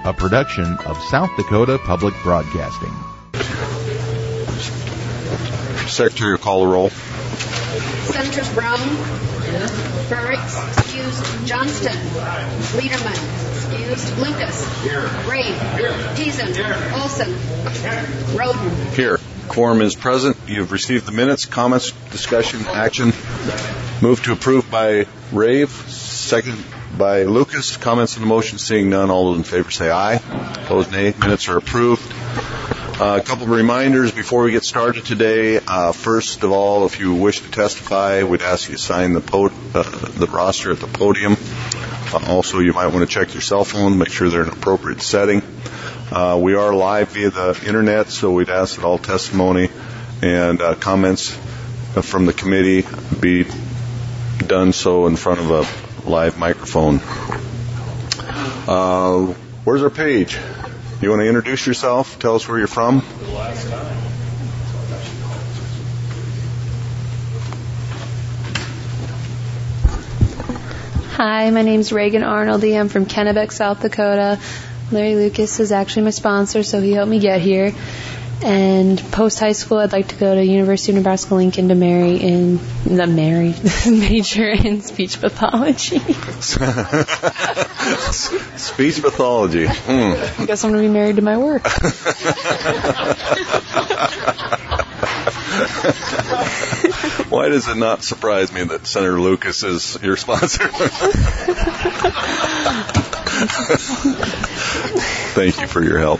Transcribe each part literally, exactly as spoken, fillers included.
a production of South Dakota Public Broadcasting. Secretary will call the roll. Senators Brown, Frerichs, excused. Johnston, Liederman, excused. Lucas, Ray, Peason, Olson, Roden. Here. Quorum is present. You've received the minutes, comments, discussion, action. Move to approve by Rave. Second by Lucas. Comments on the motion. Seeing none, all those in favor say aye. Opposed, nay. Minutes are approved. Uh, a couple of reminders before we get started today. Uh, first of all, if you wish to testify, we'd ask you to sign the, pod- uh, the roster at the podium. Uh, also, you might want to check your cell phone, make sure they're in an appropriate setting. Uh, we are live via the internet, so we'd ask that all testimony and uh, comments from the committee be done so in front of a live microphone. Uh, where's our page? You want to introduce yourself? Tell us where you're from. Hi, my name's Reagan Arnoldy. I'm from Kennebec, South Dakota. Larry Lucas is actually my sponsor, so he helped me get here. And post-high school, I'd like to go to University of Nebraska-Lincoln to marry in, not marry, major in speech pathology. Speech pathology. Hmm. I guess I'm going to be married to my work. Why does it not surprise me that Senator Lucas is your sponsor? Thank you for your help.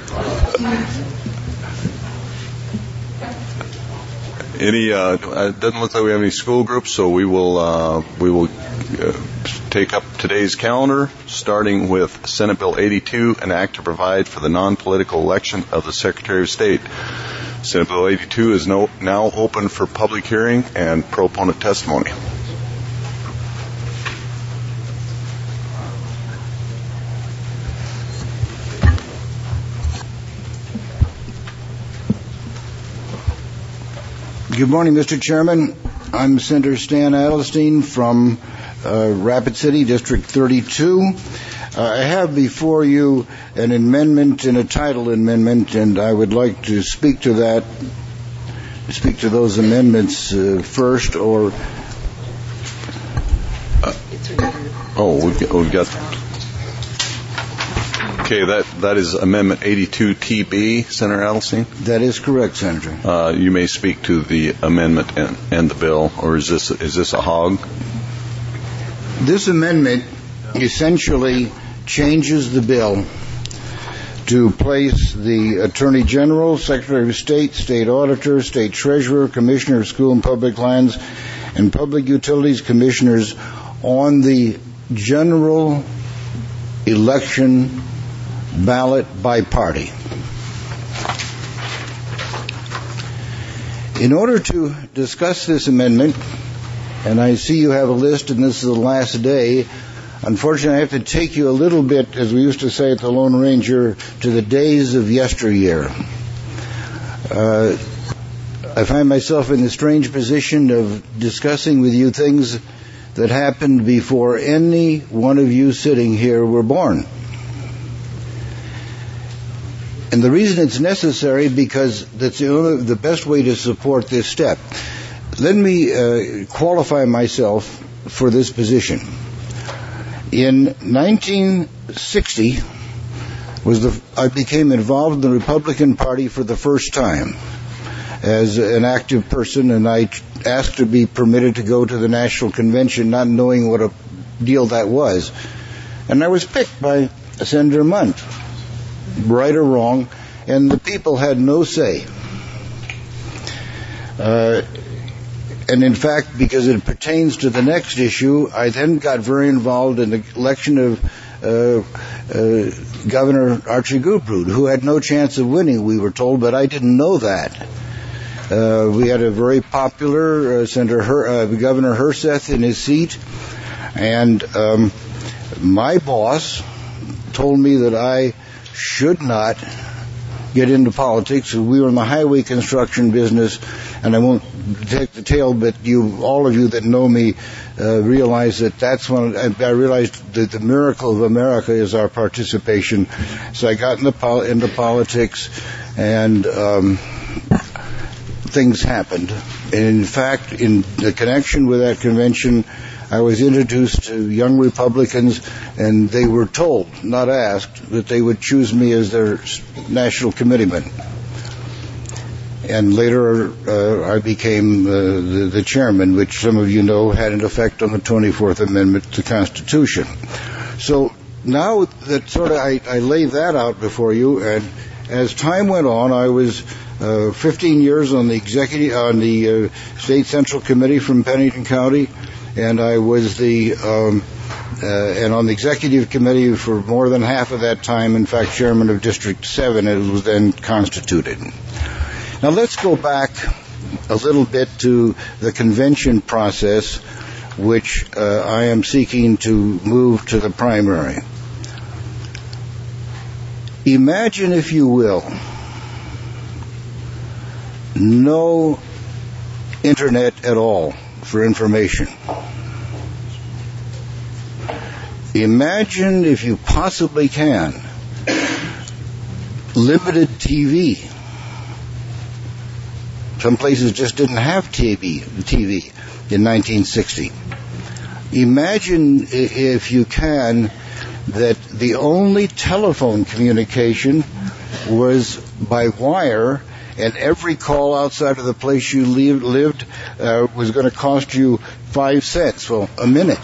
Any? Uh, it doesn't look like we have any school groups, so we will uh, we will uh, take up today's calendar, starting with Senate Bill eighty-two, an act to provide for the non-political election of the Secretary of State. Senate Bill eighty-two is no, now open for public hearing and proponent testimony. Good morning, Mister Chairman. I'm Senator Stan Adelstein from uh, Rapid City, District thirty-two. Uh, I have before you an amendment and a title amendment, and I would like to speak to that, speak to those amendments uh, first, or... Uh, oh, we've got... We've got Okay, that, that is Amendment eighty-two T B, Senator Adelstein? That is correct, Senator. Uh, you may speak to the amendment and, and the bill, or is this is this a hog? This amendment essentially changes the bill to place the Attorney General, Secretary of State, State Auditor, State Treasurer, Commissioner of School and Public Lands, and Public Utilities Commissioners on the general election ballot by party. In order to discuss this amendment, and I see you have a list and this is the last day, unfortunately I have to take you a little bit, as we used to say at the Lone Ranger, to the days of yesteryear. Uh, I find myself in the strange position of discussing with you things that happened before any one of you sitting here were born. And the reason it's necessary, because that's the, only, the best way to support this step. Let me uh, qualify myself for this position. In nineteen sixty, was the, I became involved in the Republican Party for the first time as an active person, and I asked to be permitted to go to the National Convention, not knowing what a deal that was. And I was picked by Senator Munt, right or wrong, and the people had no say. Uh, and in fact, because it pertains to the next issue, I then got very involved in the election of uh, uh, Governor Archie Gubrud, who had no chance of winning, we were told, but I didn't know that. Uh, we had a very popular uh, Senator Her- uh, Governor Herseth in his seat, and um, my boss told me that I should not get into politics. We were in the highway construction business, and I won't take the tail, but you, all of you that know me, uh, realize that that's when I, I realized that the miracle of America is our participation. So I got into, pol- into politics, and um, things happened. And in fact, in the connection with that convention, I was introduced to young Republicans, and they were told, not asked, that they would choose me as their national committeeman. And later, uh, I became uh, the, the chairman, which some of you know had an effect on the twenty-fourth Amendment to the Constitution. So now that sort of I, I lay that out before you, and as time went on, I was uh, fifteen years on the executive on the uh, State Central Committee from Pennington County, and I was the um, uh, and on the executive committee for more than half of that time. In fact, chairman of District Seven, it was then constituted. Now let's go back a little bit to the convention process, which uh, I am seeking to move to the primary. Imagine, if you will, no internet at all for information. Imagine, if you possibly can, limited T V. Some places just didn't have T V, T V in nineteen sixty. Imagine, if you can, that the only telephone communication was by wire, and every call outside of the place you lived uh, was going to cost you five cents, well, a minute,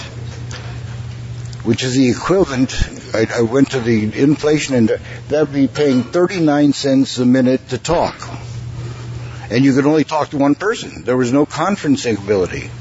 which is the equivalent. I, I went to the inflation, and that would be paying thirty-nine cents a minute to talk. And you could only talk to one person. There was no conferencing ability.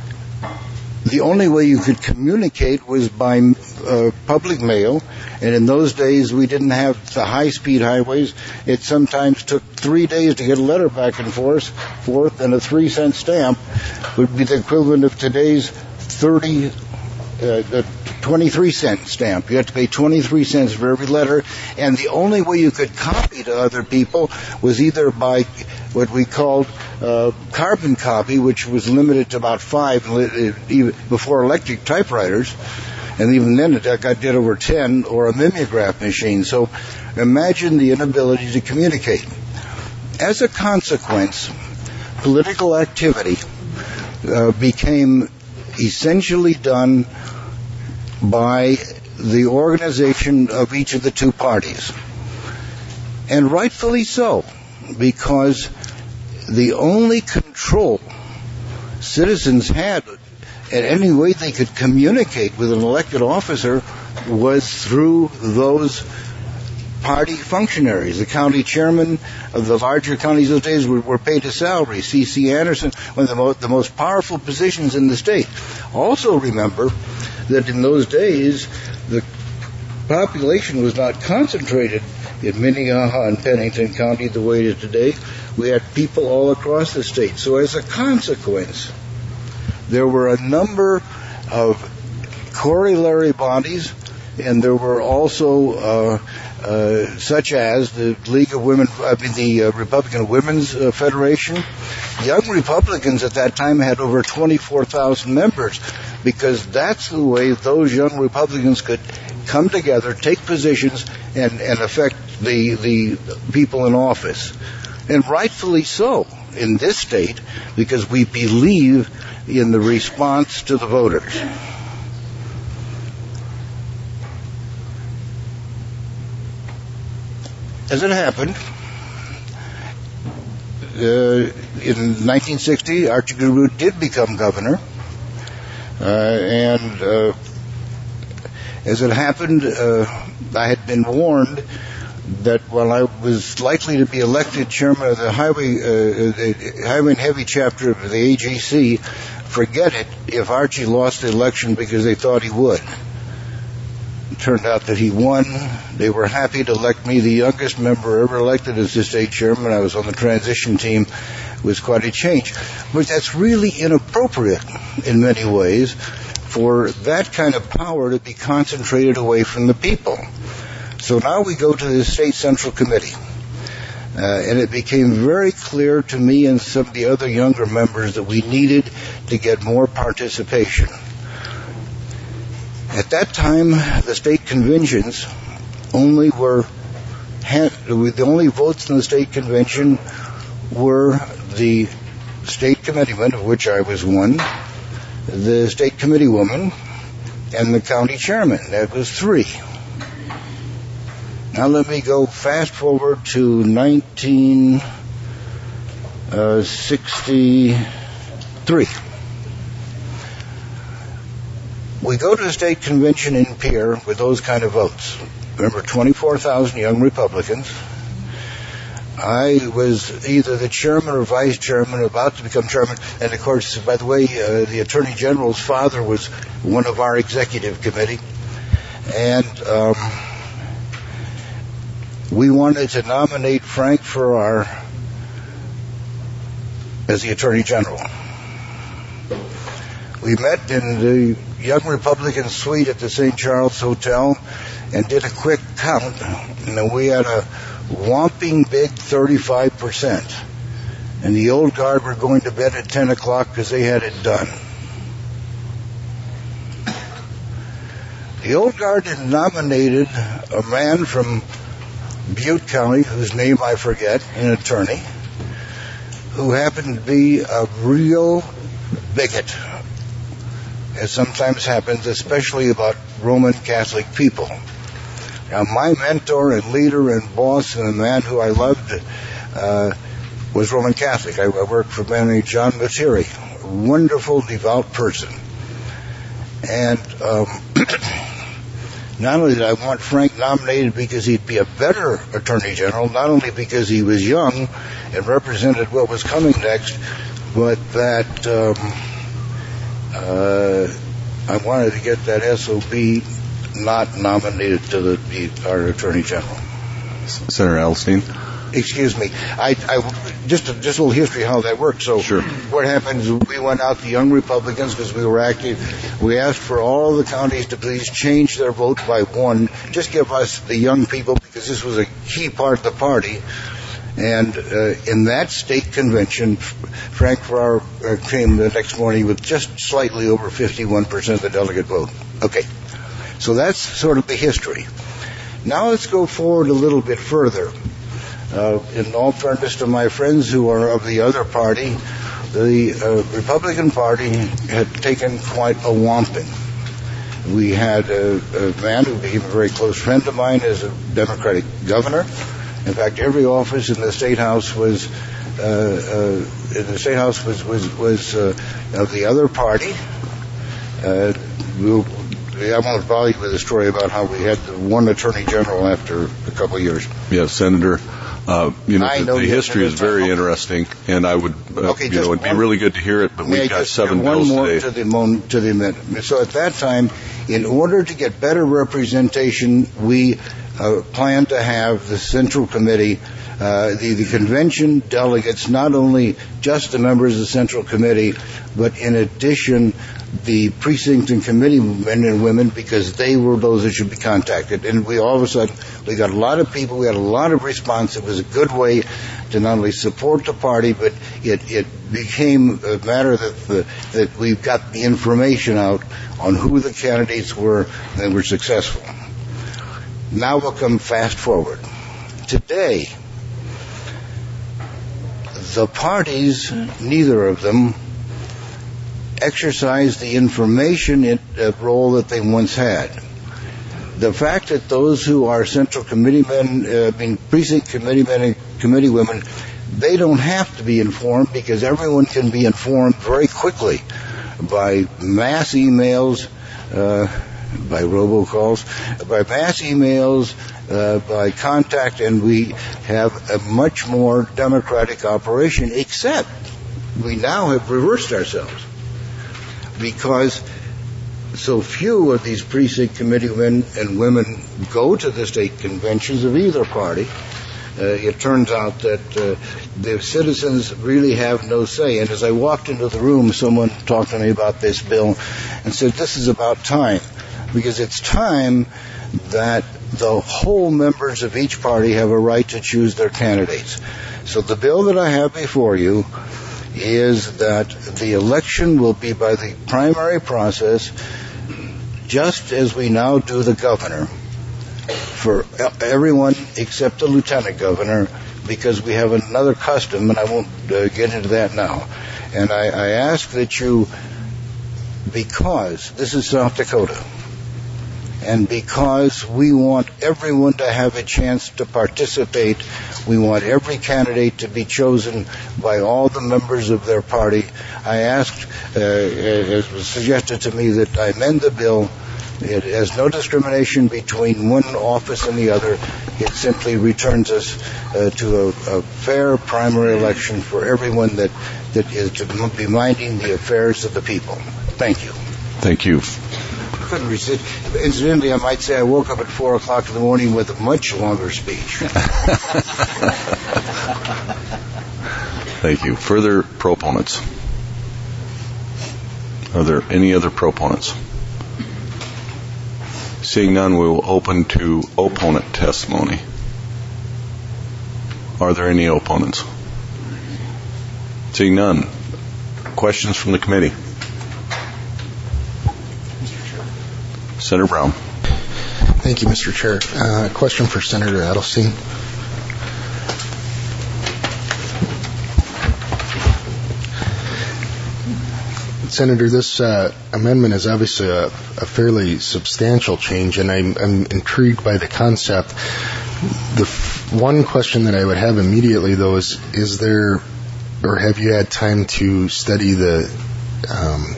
The only way you could communicate was by uh, public mail, and in those days we didn't have the high-speed highways. It sometimes took three days to get a letter back and forth, forth and a three-cent stamp would be the equivalent of today's thirty, uh, twenty-three cent stamp. You had to pay twenty-three cents for every letter, and the only way you could copy to other people was either by what we called uh, carbon copy, which was limited to about five even before electric typewriters, and even then it got did over ten, or a mimeograph machine. So imagine the inability to communicate. As a consequence, political activity uh, became essentially done by the organization of each of the two parties. And rightfully so, because the only control citizens had at any way they could communicate with an elected officer was through those party functionaries. The county chairman of the larger counties those days were, were paid a salary. C C Anderson, one of the, mo- the most powerful positions in the state. Also remember that in those days, the population was not concentrated in Minnehaha and Pennington County the way it is today. We had people all across the state. So as a consequence, there were a number of corollary bodies, and there were also uh, uh, such as the League of Women, I mean the uh, Republican Women's uh, Federation. Young Republicans at that time had over twenty-four thousand members, because that's the way those young Republicans could come together, take positions, and, and affect the, the people in office. And rightfully so in this state, because we believe in the response to the voters. As it happened, uh, in nineteen sixty, Archie Goodroot did become governor, uh, and uh, as it happened, uh, I had been warned that while I was likely to be elected chairman of the highway, uh, the highway and heavy chapter of the A G C, forget it if Archie lost the election, because they thought he would. It turned out that he won. They were happy to elect me, the youngest member ever elected as the state chairman. I was on the transition team. It was quite a change. But that's really inappropriate in many ways for that kind of power to be concentrated away from the people. So now we go to the State Central Committee. Uh, and it became very clear to me and some of the other younger members that we needed to get more participation. At that time, the state conventions only were, the only votes in the state convention were the state committeeman, of which I was one, the state committee woman, and the county chairman. That was three. Now let me go fast forward to nineteen sixty-three. We go to the state convention in Pierre with those kind of votes. Remember, twenty-four thousand young Republicans. I was either the chairman or vice chairman, about to become chairman. And of course, by the way, uh, the Attorney General's father was one of our executive committee. And um, we wanted to nominate Frank Farrar as the Attorney General. We met in the Young Republican suite at the Saint Charles Hotel and did a quick count, and we had a whopping big thirty-five percent. And the old guard were going to bed at ten o'clock because they had it done. The old guard had nominated a man from Butte County, whose name I forget, an attorney, who happened to be a real bigot, as sometimes happens, especially about Roman Catholic people. Now, my mentor and leader and boss and the man who I loved uh, was Roman Catholic. I, I worked for Benny John Materi, a wonderful, devout person. And um, not only did I want Frank nominated because he'd be a better Attorney General, not only because he was young and represented what was coming next, but that um, uh, I wanted to get that S O B not nominated to the, the our Attorney General. Senator Edelstein. Excuse me. I, I just a, just a little history how that worked. So sure. What happened is we went out to Young Republicans because we were active. We asked for all the counties to please change their vote by one. Just give us the young people, because this was a key part of the party. And uh, in that state convention, Frank Farrar uh, came the next morning with just slightly over fifty-one percent of the delegate vote. Okay. So that's sort of the history. Now let's go forward a little bit further. Uh, in all fairness to my friends who are of the other party, the uh, Republican Party had taken quite a whomping. We had a, a man who became a very close friend of mine as a Democratic governor. In fact, every office in the State House was uh, uh, in the State House was was was uh, of the other party. Uh, we'll, I won't bother you with a story about how we had one Attorney General after a couple of years. Yes, Senator. Uh, you know, I the, know the history is very okay. interesting, and I would, uh, okay, you know, it'd one, be really good to hear it, but we've got seven bills one more today. To the, mon, to the amendment. So at that time, in order to get better representation, we uh, planned to have the Central Committee, uh, the, the convention delegates, not only just the members of the Central Committee, but in addition, the precinct and committee men and women, because they were those that should be contacted. And we all of a sudden, we got a lot of people, we had a lot of response. It was a good way to not only support the party, but it, it became a matter that the, that we've got the information out on who the candidates were and were successful. Now we'll come fast forward. Today, the parties, neither of them, exercise the information in, uh, role that they once had. The fact that those who are central committeemen, uh, I mean precinct committeemen and committee women, they don't have to be informed, because everyone can be informed very quickly by mass emails, uh, by robocalls, by mass emails, uh, by contact, and we have a much more democratic operation, except we now have reversed ourselves. Because so few of these precinct committee men and women go to the state conventions of either party, uh, it turns out that uh, the citizens really have no say. And as I walked into the room, someone talked to me about this bill and said, this is about time, because it's time that the whole members of each party have a right to choose their candidates. So the bill that I have before you is that the election will be by the primary process, just as we now do the governor, for everyone except the lieutenant governor, because we have another custom, and I won't uh, get into that now. And I, I ask that you, because this is South Dakota, and because we want everyone to have a chance to participate, we want every candidate to be chosen by all the members of their party, I asked, uh, as was suggested to me, that I amend the bill. It has no discrimination between one office and the other. It simply returns us uh, to a, a fair primary election for everyone that, that is to be minding the affairs of the people. Thank you. Thank you. Couldn't resist. Incidentally, I might say I woke up at four o'clock in the morning with a much longer speech. Thank you. Further proponents? Are there any other proponents? Seeing none, we will open to opponent testimony. Are there any opponents? Seeing none. Questions from the committee? Senator Brown. Thank you, Mister Chair. Uh, question for Senator Adelstein. Senator, this uh, amendment is obviously a, a fairly substantial change, and I'm, I'm intrigued by the concept. The f- one question that I would have immediately, though, is, is there, or have you had time to study the um,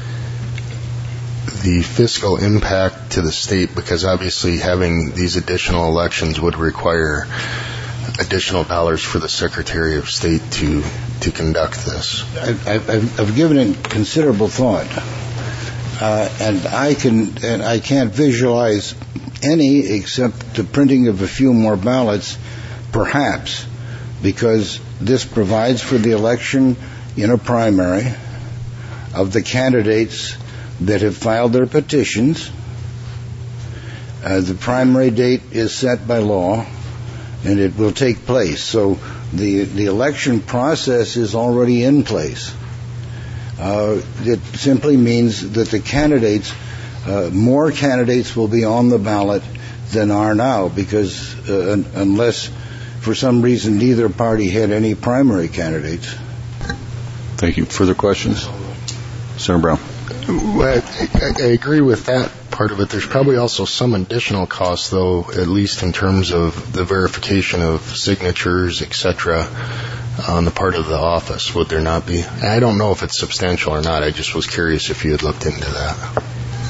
the fiscal impact to the state? Because obviously having these additional elections would require additional dollars for the Secretary of State to to conduct this. I've, I've, I've given it considerable thought, uh, and I can and I can't visualize any except the printing of a few more ballots, perhaps, because this provides for the election in a primary of the candidates that have filed their petitions. Uh, the primary date is set by law, and it will take place. So the the election process is already in place. Uh, it simply means that the candidates, uh, more candidates will be on the ballot than are now, because uh, un- unless for some reason neither party had any primary candidates. Thank you. Further questions? Senator Brown. Well, I, I agree with that part of it. There's probably also some additional costs, though, at least in terms of the verification of signatures, et cetera, on the part of the office. Would there not be? I don't know if it's substantial or not. I just was curious if you had looked into that.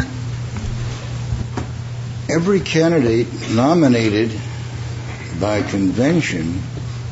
Every candidate nominated by convention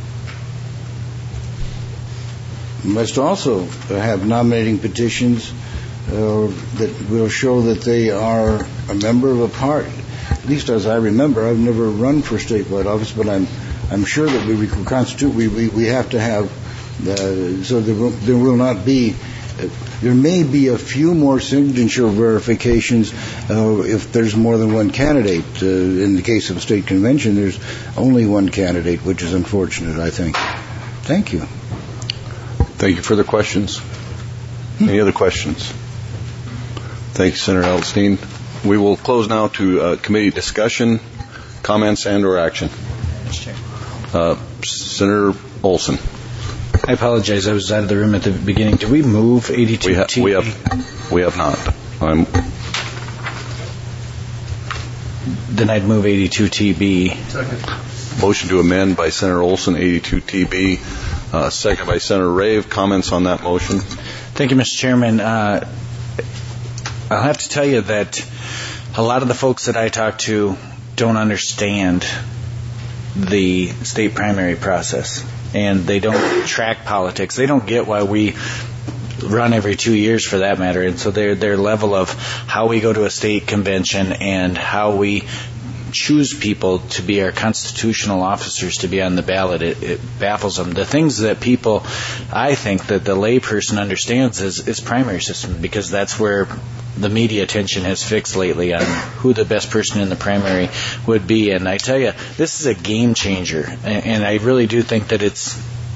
must also have nominating petitions uh, that will show that they are a member of a party. At least as I remember, I've never run for statewide office, but I'm I'm sure that we constitute we we, we have to have uh, so there will, there will not be. Uh, there may be a few more signature verifications uh, if there's more than one candidate. Uh, in the case of a state convention, there's only one candidate, which is unfortunate, I think. Thank you. Thank you. Further questions? Any other questions? Thank you, Senator Adelstein. We will close now to uh, committee discussion, comments, and or action. Uh, Senator Olson. I apologize. I was out of the room at the beginning. Did we move eighty-two We, ha- T? we have we have not. I'm then I'd move eighty-two T B. Motion to amend by Senator Olson, eighty-two T B. Uh, second by Senator Rave. Comments on that motion? Thank you, Mister Chairman. Uh, I'll have to tell you that a lot of the folks that I talk to don't understand the state primary process, and they don't track politics. They don't get why we run every two years, for that matter. And so their their level of how we go to a state convention and how we choose people to be our constitutional officers to be on the ballot, it, it baffles them. The things that people, I think that the layperson understands is, is primary system, because that's where the media attention has fixed lately on who the best person in the primary would be. And I tell you, this is a game changer. And I really do think that it's,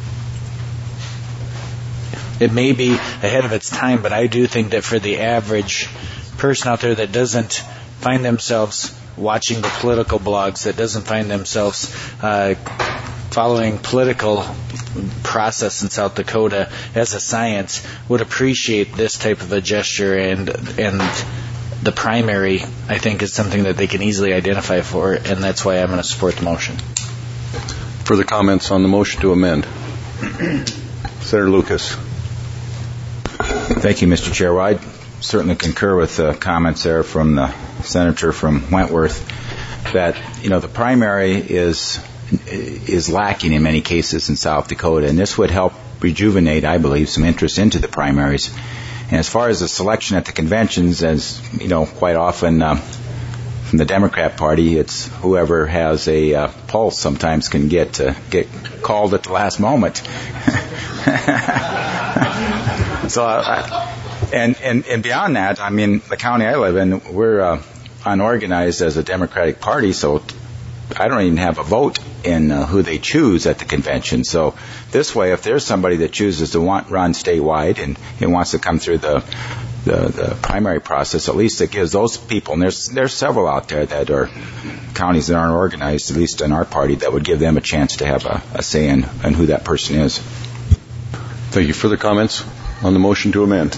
it may be ahead of its time, but I do think that for the average person out there that doesn't find themselves watching the political blogs, that doesn't find themselves uh, following political process in South Dakota as a science, would appreciate this type of a gesture, and and the primary, I think, is something that they can easily identify for, and that's why I'm going to support the motion. Further comments on the motion to amend? Senator Lucas. Thank you, Mister Chair. Well, I certainly concur with the comments there from the senator from Wentworth that, you know, the primary is is lacking in many cases in South Dakota, and this would help rejuvenate, I believe, some interest into the primaries. And as far as the selection at the conventions, as you know, quite often uh, from the Democrat Party, it's whoever has a uh, pulse sometimes can get uh, get called at the last moment. so, uh, and, and and beyond that, I mean, the county I live in, we're uh, unorganized as a Democratic Party, so I don't even have a vote in uh, who they choose at the convention. So this way, if there's somebody that chooses to want run statewide and, and wants to come through the, the the primary process, at least it gives those people, and there's there's several out there that are counties that aren't organized, at least in our party, that would give them a chance to have a, a say in, in who that person is. Thank you. Further comments on the motion to amend?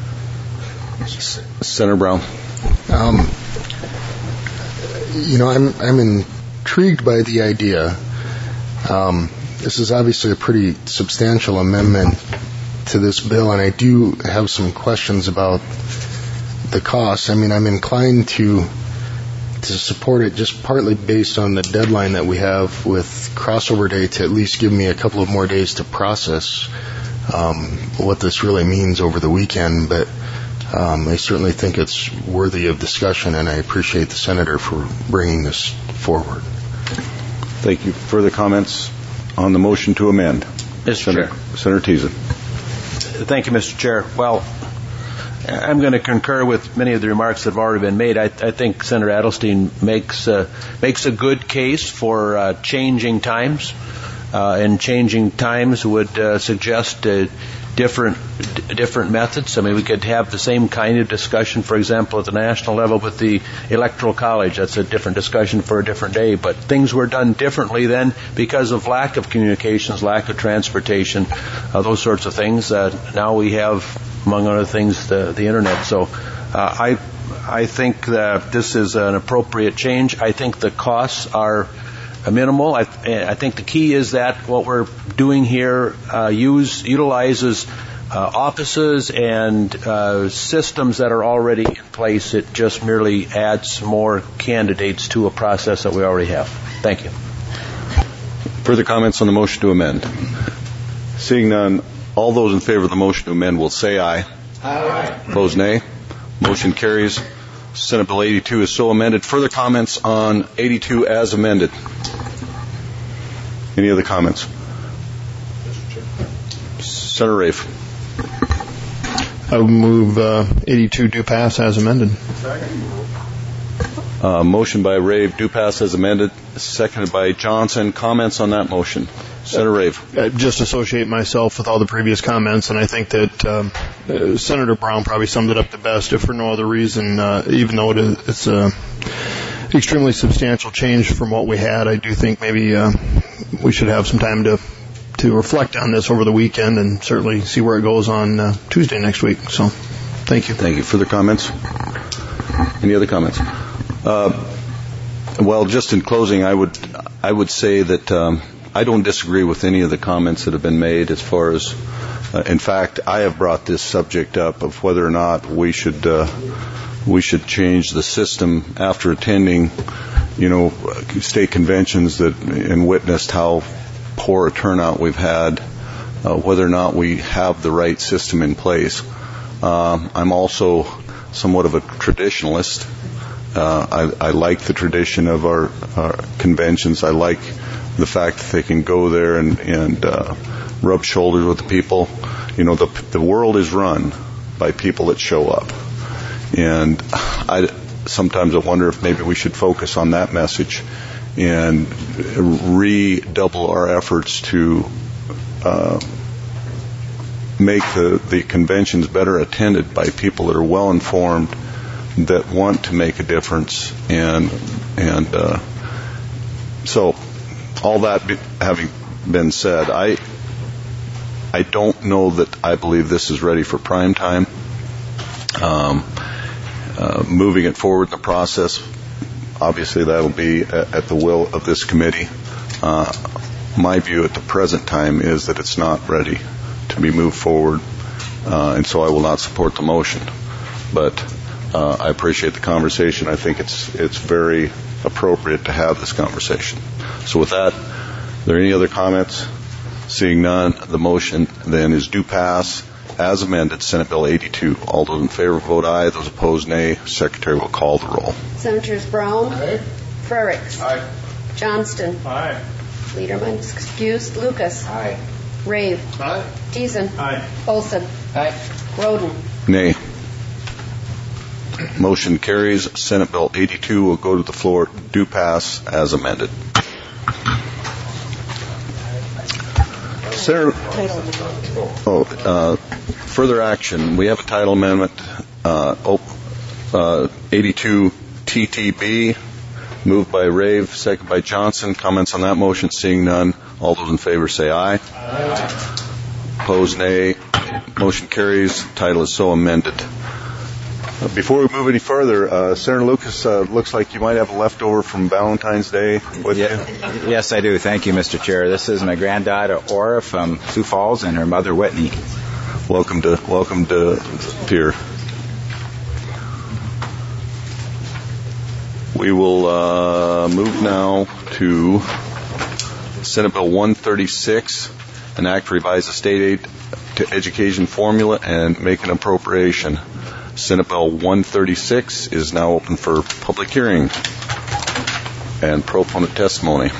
Senator Brown. Um, you know, I'm I'm intrigued by the idea. Um, this is obviously a pretty substantial amendment to this bill, and I do have some questions about the costs. I mean, I'm inclined to to support it just partly based on the deadline that we have with crossover day to at least give me a couple of more days to process um, what this really means over the weekend. But Um, I certainly think it's worthy of discussion, and I appreciate the senator for bringing this forward. Thank you. Further comments on the motion to amend? Mister Senator, Chair. Senator Teason. Thank you, Mister Chair. Well, I'm going to concur with many of the remarks that have already been made. I, I think Senator Adelstein makes uh, makes a good case for uh, changing times, uh, and changing times would uh, suggest uh, different d- different methods. I mean, we could have the same kind of discussion, for example, at the national level with the Electoral College. That's a different discussion for a different day. But things were done differently then because of lack of communications, lack of transportation, uh, those sorts of things. Uh, now we have, among other things, the, the Internet. So uh, I I think that this is an appropriate change. I think the costs are minimal. I, I think the key is that what we're doing here uh, use utilizes uh, offices and uh, systems that are already in place. It just merely adds more candidates to a process that we already have. Thank you. Further comments on the motion to amend? Seeing none, all those in favor of the motion to amend will say aye. Aye. Opposed, nay. Motion carries. Senate Bill eighty-two is so amended. Further comments on eighty-two as amended? Any other comments? Senator Rafe. I would move uh, eighty-two do pass as amended. Uh, motion by Rave, do pass as amended. Seconded by Johnson. Comments on that motion? Senator Rave. I just associate myself with all the previous comments, and I think that um, uh, Senator Brown probably summed it up the best, if for no other reason, uh, even though it is, it's a extremely substantial change from what we had. I do think maybe uh, we should have some time to to reflect on this over the weekend and certainly see where it goes on uh, Tuesday next week. So, thank you. Thank you. Further comments? Any other comments? Uh, well, just in closing, I would I would say that um, I don't disagree with any of the comments that have been made as far as, uh, in fact, I have brought this subject up of whether or not we should uh, we should change the system after attending, you know, state conventions that and witnessed how poor a turnout we've had, uh, whether or not we have the right system in place. Um, I'm also somewhat of a traditionalist. Uh, I, I like the tradition of our, our conventions. I like the fact that they can go there and, and uh, rub shoulders with the people. You know, the the world is run by people that show up. And I sometimes I wonder if maybe we should focus on that message and redouble our efforts to uh, make the, the conventions better attended by people that are well informed, that want to make a difference. And and uh, so all that be, having been said, I I don't know that I believe this is ready for prime time. Um, uh, moving it forward in the process, obviously that'll be at, at the will of this committee. Uh, my view at the present time is that it's not ready to be moved forward, uh, and so I will not support the motion. But uh, I appreciate the conversation. I think it's it's very appropriate to have this conversation. So with that, are there any other comments? Seeing none, the motion then is do pass as amended, Senate Bill eighty-two. All those in favor vote aye. Those opposed, nay. Secretary will call the roll. Senators Brown, Aye. Frerichs, Aye. Johnston, Aye. Liederman, excused, Lucas, Aye. Rave, Aye. Teason, Aye. Olson, Aye. Roden. Nay. Motion carries. Senate Bill eighty-two will go to the floor. Do pass as amended. Senator, oh, uh, further action. We have a title amendment, uh, op, uh, eighty-two T T B, moved by Rave, second by Johnson. Comments on that motion? Seeing none. All those in favor say aye. Aye. Opposed, nay. Motion carries. Title is so amended. Uh, before we move any further, uh, Senator Lucas, uh, looks like you might have a leftover from Valentine's Day with yeah, you. Yes, I do. Thank you, Mister Chair. This is my granddaughter, Aura, from Sioux Falls, and her mother, Whitney. Welcome to, welcome to here. We will uh, move now to Senate Bill one thirty-six, an act to revise the state aid to education formula and make an appropriation. Senate Bill one thirty-six is now open for public hearing and proponent testimony.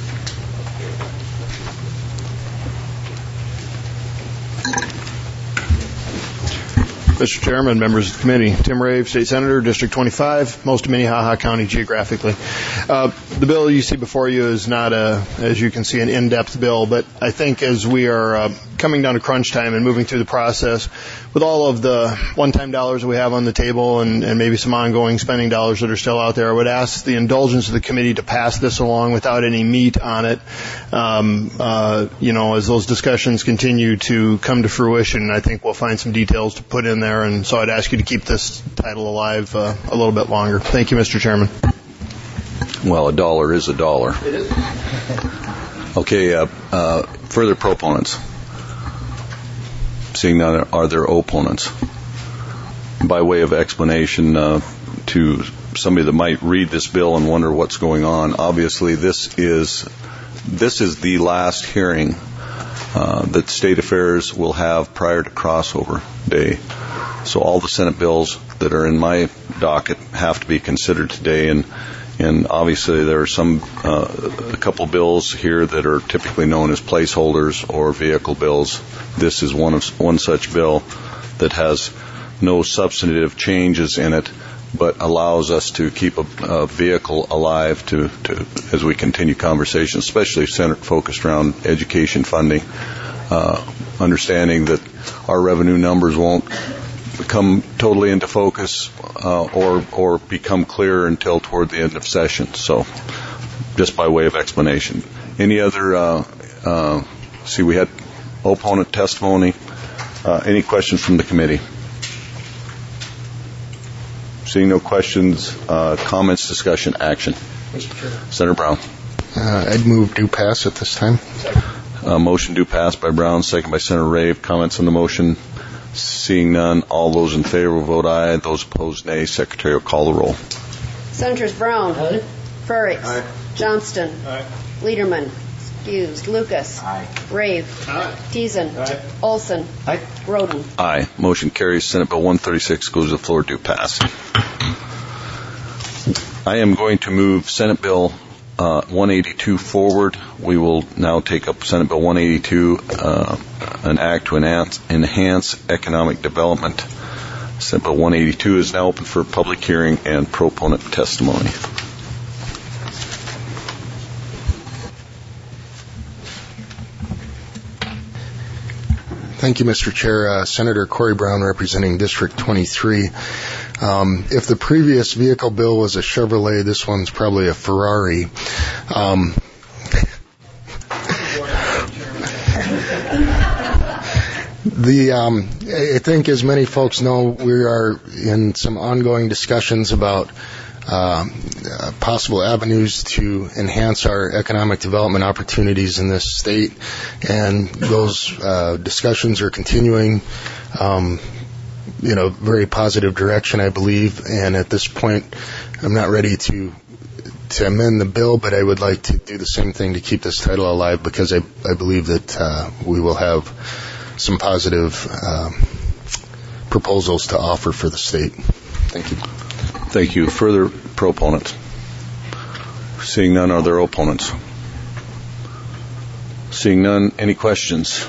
Mister Chairman, members of the committee, Tim Rave, State Senator, District twenty-five, most of Minnehaha County geographically. Uh, the bill you see before you is not, a, as you can see, an in-depth bill, but I think as we are uh, coming down to crunch time and moving through the process, with all of the one-time dollars that we have on the table and, and maybe some ongoing spending dollars that are still out there, I would ask the indulgence of the committee to pass this along without any meat on it. Um, uh, you know, as those discussions continue to come to fruition, I think we'll find some details to put in there, and so I'd ask you to keep this title alive uh, a little bit longer. Thank you, Mister Chairman. Well, a dollar is a dollar. It is. Okay, uh, uh, further proponents. Seeing none, are there opponents? By way of explanation uh, to somebody that might read this bill and wonder what's going on, obviously this is this is the last hearing uh, that State Affairs will have prior to crossover day. So all the Senate bills that are in my docket have to be considered today, and and obviously there are some uh, a couple bills here that are typically known as placeholders or vehicle bills. This is one of one such bill that has no substantive changes in it, but allows us to keep a, a vehicle alive to, to as we continue conversation, especially centered focused around education funding, uh, understanding that our revenue numbers won't come totally into focus uh, or or become clearer until toward the end of session. So, just by way of explanation. Any other? Uh, uh, see, we had opponent testimony. Uh, any questions from the committee? Seeing no questions, uh, comments, discussion, action. Senator Brown. Uh, I'd move do pass at this time. Uh, motion do pass by Brown, second by Senator Rave. Comments on the motion? Seeing none, all those in favor will vote aye. Those opposed, nay. Secretary will call the roll. Senators Brown, Aye. Frerichs, Aye. Johnston, Aye. Liederman, excused, Lucas, Aye. Rave, Aye. Teason, Aye. Olson, Aye. Roden. Aye. Motion carries. Senate Bill one thirty-six goes to the floor. Do pass. I am going to move Senate Bill uh, one eighty-two forward. We will now take up Senate Bill one eighty-two, uh, an act to enhance, enhance economic development. Senate Bill one eighty-two is now open for public hearing and proponent testimony. Thank you, Mister Chair. Uh, Senator Corey Brown representing District twenty-three. Um, if the previous vehicle bill was a Chevrolet, this one's probably a Ferrari. Um, the um, I think, as many folks know, we are in some ongoing discussions about Uh, uh, possible avenues to enhance our economic development opportunities in this state, and those uh, discussions are continuing, um, you know, very positive direction, I believe. And at this point, I'm not ready to to amend the bill, but I would like to do the same thing to keep this title alive, because I, I believe that uh, we will have some positive um, proposals to offer for the state. Thank you. Thank you. Further proponents? Seeing none, are there opponents? Seeing none, any questions?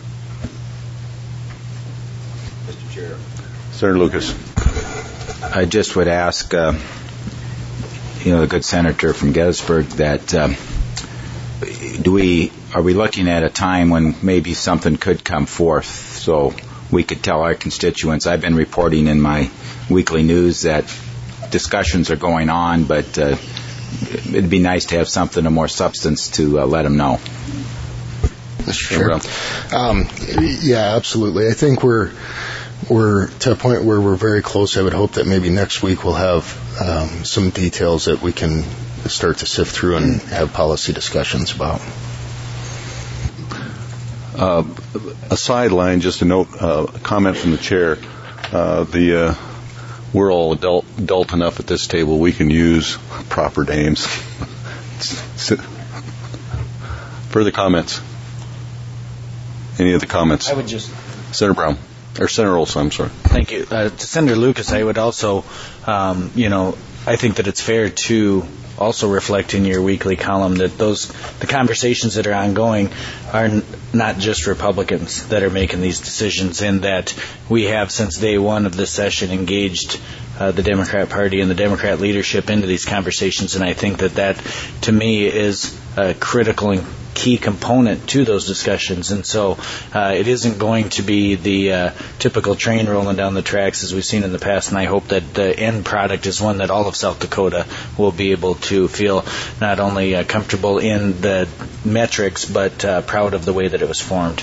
Mister Chair. Senator Lucas. I just would ask, uh, you know, the good senator from Gettysburg, that um, do we are we looking at a time when maybe something could come forth so we could tell our constituents? I've been reporting in my weekly news that discussions are going on, but uh, it'd be nice to have something of more substance to uh, let them know. Mister Chair. Um, yeah, absolutely. I think we're we're to a point where we're very close. I would hope that maybe next week we'll have um, some details that we can start to sift through and have policy discussions about. Uh, a sideline, just a note, uh, a comment from the chair. Uh, the uh, we're all adult, adult enough at this table. We can use proper names. Further comments? Any other comments? I would just... Senator Brown. Or Senator Olson, I'm sorry. Thank you. Uh, to Senator Lucas, I would also, um, you know, I think that it's fair to also reflect in your weekly column that those the conversations that are ongoing are n- not just Republicans that are making these decisions, and that we have since day one of this session engaged uh, the Democrat Party and the Democrat leadership into these conversations, and I think that that, to me, is a critical and key component to those discussions. And so uh, it isn't going to be the uh, typical train rolling down the tracks as we've seen in the past, and I hope that the end product is one that all of South Dakota will be able to feel not only uh, comfortable in the metrics, but uh, proud of the way that it was formed.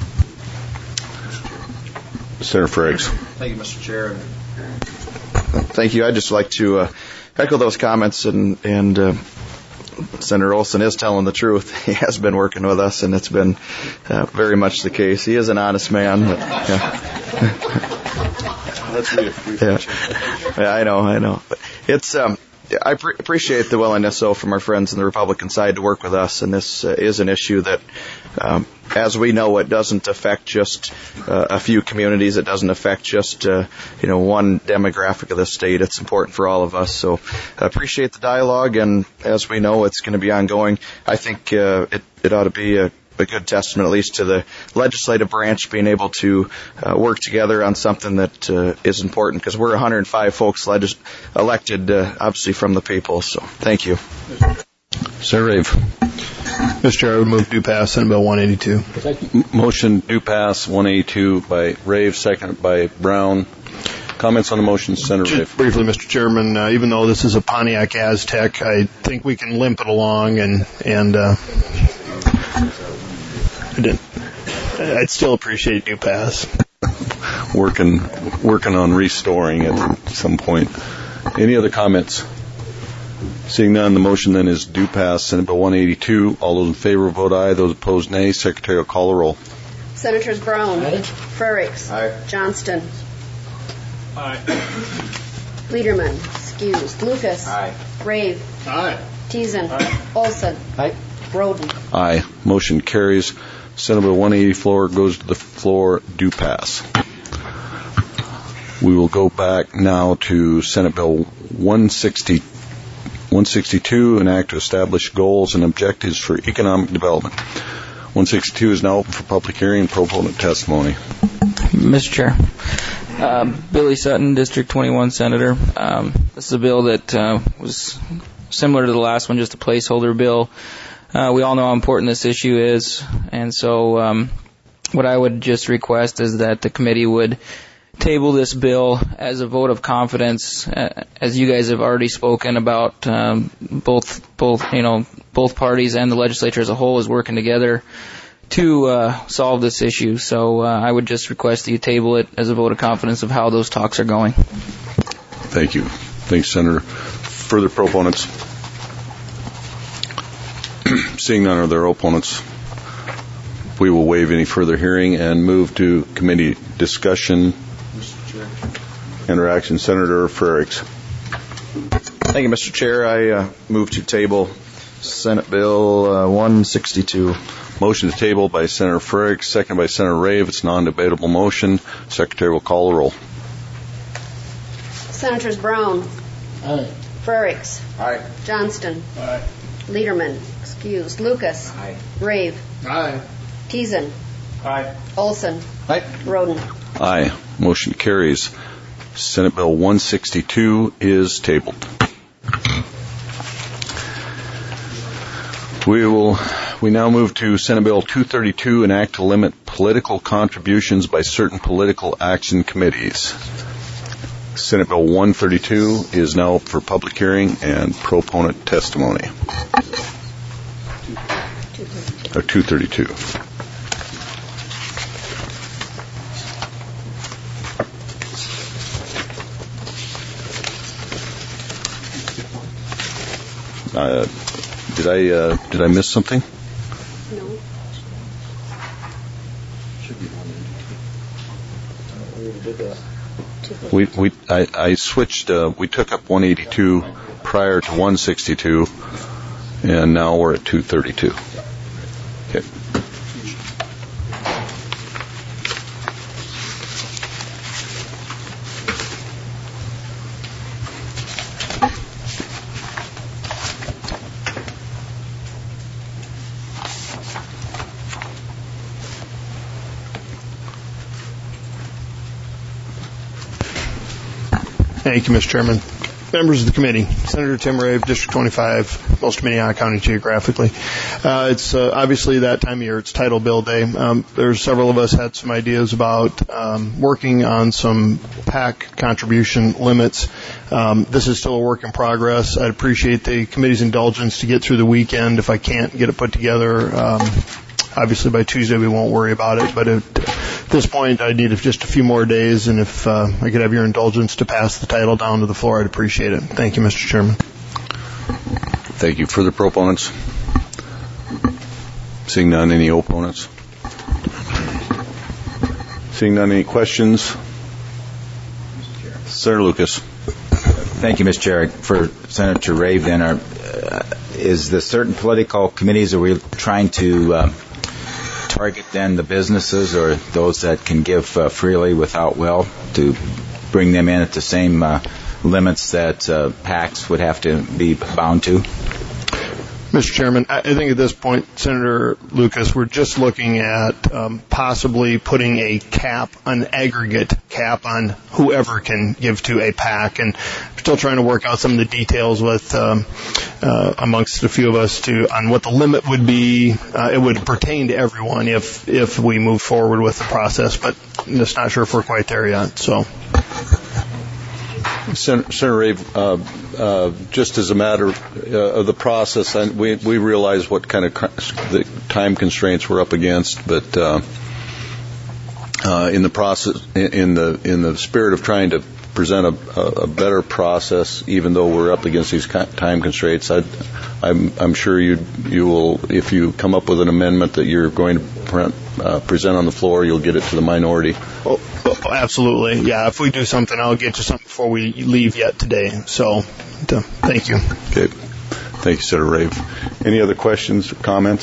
Senator Friggs. Thank you, Mister Chair. Thank you. I'd just like to uh, echo those comments, and, and uh, Senator Olson is telling the truth. He has been working with us, and it's been uh, very much the case. He is an honest man. But, yeah. That's me. Yeah. Yeah, I know, I know. But it's um, I pre- appreciate the willingness, though, from our friends on the Republican side to work with us, and this uh, is an issue that, um, as we know, it doesn't affect just uh, a few communities. It doesn't affect just uh, you know one demographic of the state. It's important for all of us. So I appreciate the dialogue, and as we know, it's going to be ongoing. I think uh, it, it ought to be a a good testament, at least, to the legislative branch being able to uh, work together on something that uh, is important, because we're one hundred five folks legis- elected, uh, obviously, from the people. So thank you. Senator Rave. Mister Chair, I would move to pass Senate Bill one eighty-two. M- motion do pass one eighty-two by Rave, second by Brown. Comments on the motion, Senator Just Rave. briefly, Mister Chairman, uh, even though this is a Pontiac Aztec, I think we can limp it along, and and uh, I didn't. I'd still appreciate do pass. working working on restoring it at some point. Any other comments? Seeing none, the motion then is do pass Senate Bill one eighty-two. All those in favor vote aye. Those opposed, nay. Secretary will call the roll. Senators Brown. Aye. Frerichs. Aye. Johnston. Aye. Liederman. Excused. Lucas. Aye. Rave. Aye. Teason. Aye. Olson. Aye. Roden. Aye. Motion carries. Senate Bill one eighty floor goes to the floor. Do pass. We will go back now to Senate Bill one sixty, one sixty-two, an act to establish goals and objectives for economic development. one sixty-two is now open for public hearing and proponent testimony. Mister Chair, Um, Billy Sutton, District twenty-one Senator. Um, this is a bill that uh, was similar to the last one, just a placeholder bill. Uh, we all know how important this issue is, and so um, what I would just request is that the committee would table this bill as a vote of confidence, uh, as you guys have already spoken about. Um, both, both, you know, both parties and the legislature as a whole is working together to uh, solve this issue. So uh, I would just request that you table it as a vote of confidence of how those talks are going. Thank you. Thanks, Senator. Further proponents? Seeing none of their opponents, we will waive any further hearing and move to committee discussion. Interaction. Senator Frerichs. Thank you, Mister Chair. I uh, move to table Senate Bill uh, one sixty-two. Motion to table by Senator Frerichs, second by Senator Rave. It's a non-debatable motion. Secretary will call the roll. Senators Brown. Aye. Frerichs. Aye. Johnston. Aye. Liederman. Excused. Lucas. Aye. Rave. Aye. Teason. Aye. Olson. Aye. Roden. Aye. Motion carries. Senate Bill one sixty-two is tabled. We will. We now move to Senate Bill two thirty-two, an act to limit political contributions by certain political action committees. Senate Bill one thirty-two is now up for public hearing and proponent testimony. Or two thirty-two. Uh, did I uh, did I miss something? No. We we I, I switched. Uh, we took up one eighty-two prior to one sixty-two, and now we're at two thirty-two. Okay. Thank you, Mister Chairman. Members of the committee, Senator Tim Rave, District twenty-five, most of Minnehaha County geographically. Uh, it's uh, obviously that time of year. It's Title Bill Day. Um, there's several of us had some ideas about um, working on some PAC contribution limits. Um, this is still a work in progress. I'd appreciate the committee's indulgence to get through the weekend. If I can't get it put together, um, obviously by Tuesday we won't worry about it. But at this point, I need just a few more days, and if uh, I could have your indulgence to pass the title down to the floor, I'd appreciate it. Thank you, Mister Chairman. Thank you. Further proponents? Seeing none, any opponents? Seeing none, any questions? Senator Lucas. Thank you, Mister Chair. For Senator Rave, then, are, uh, is the certain political committees, are we trying to uh, target then the businesses or those that can give uh, freely without will to bring them in at the same uh, limits that uh, PACs would have to be bound to? Mister Chairman, I think at this point, Senator Lucas, we're just looking at um, possibly putting a cap, an aggregate cap on whoever can give to a PAC, and still trying to work out some of the details with um, uh, amongst a few of us to on what the limit would be. Uh, it would pertain to everyone if if we move forward with the process, but I'm just not sure if we're quite there yet. So. Senator, Senator Rave, uh, uh, just as a matter uh, of the process, and we we realize what kind of the time constraints we're up against, but uh, uh, in the process, in the in the spirit of trying to present a, a better process, even though we're up against these time constraints, I'd, I'm I'm sure you you will, if you come up with an amendment that you're going to pre- uh, present on the floor, you'll get it to the minority. Oh, oh, absolutely. Yeah, if we do something, I'll get you something before we leave yet today. So, uh, thank you. Okay. Thank you, Senator Rave. Any other questions or comments?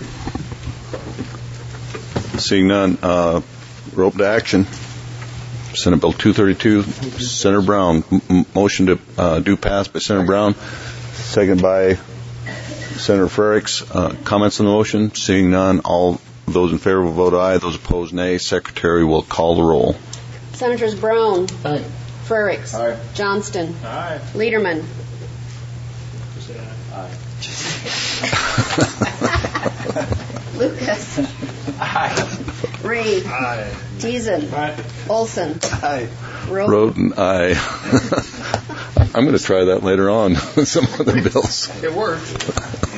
Seeing none, uh, we're open to action. Senate Bill two thirty-two, Senator Brown. M- motion to uh, do pass by Senator Brown, second by Senator Frerichs. Uh, comments on the motion? Seeing none, all those in favor will vote aye. Those opposed, nay. Secretary will call the roll. Senators Brown, Aye. Frericks, Aye. Johnston, Aye. Lederman, Lucas, Aye. Reed, Aye. Teason, Aye. Olson, Aye. Roden. Roden, aye. I'm going to try that later on with some other bills. It worked.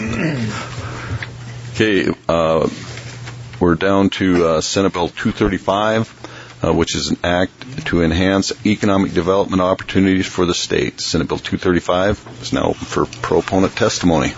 Okay, uh, we're down to uh, Senate Bill two thirty-five, uh, which is an act to enhance economic development opportunities for the state. Senate Bill two thirty-five is now open for proponent testimony.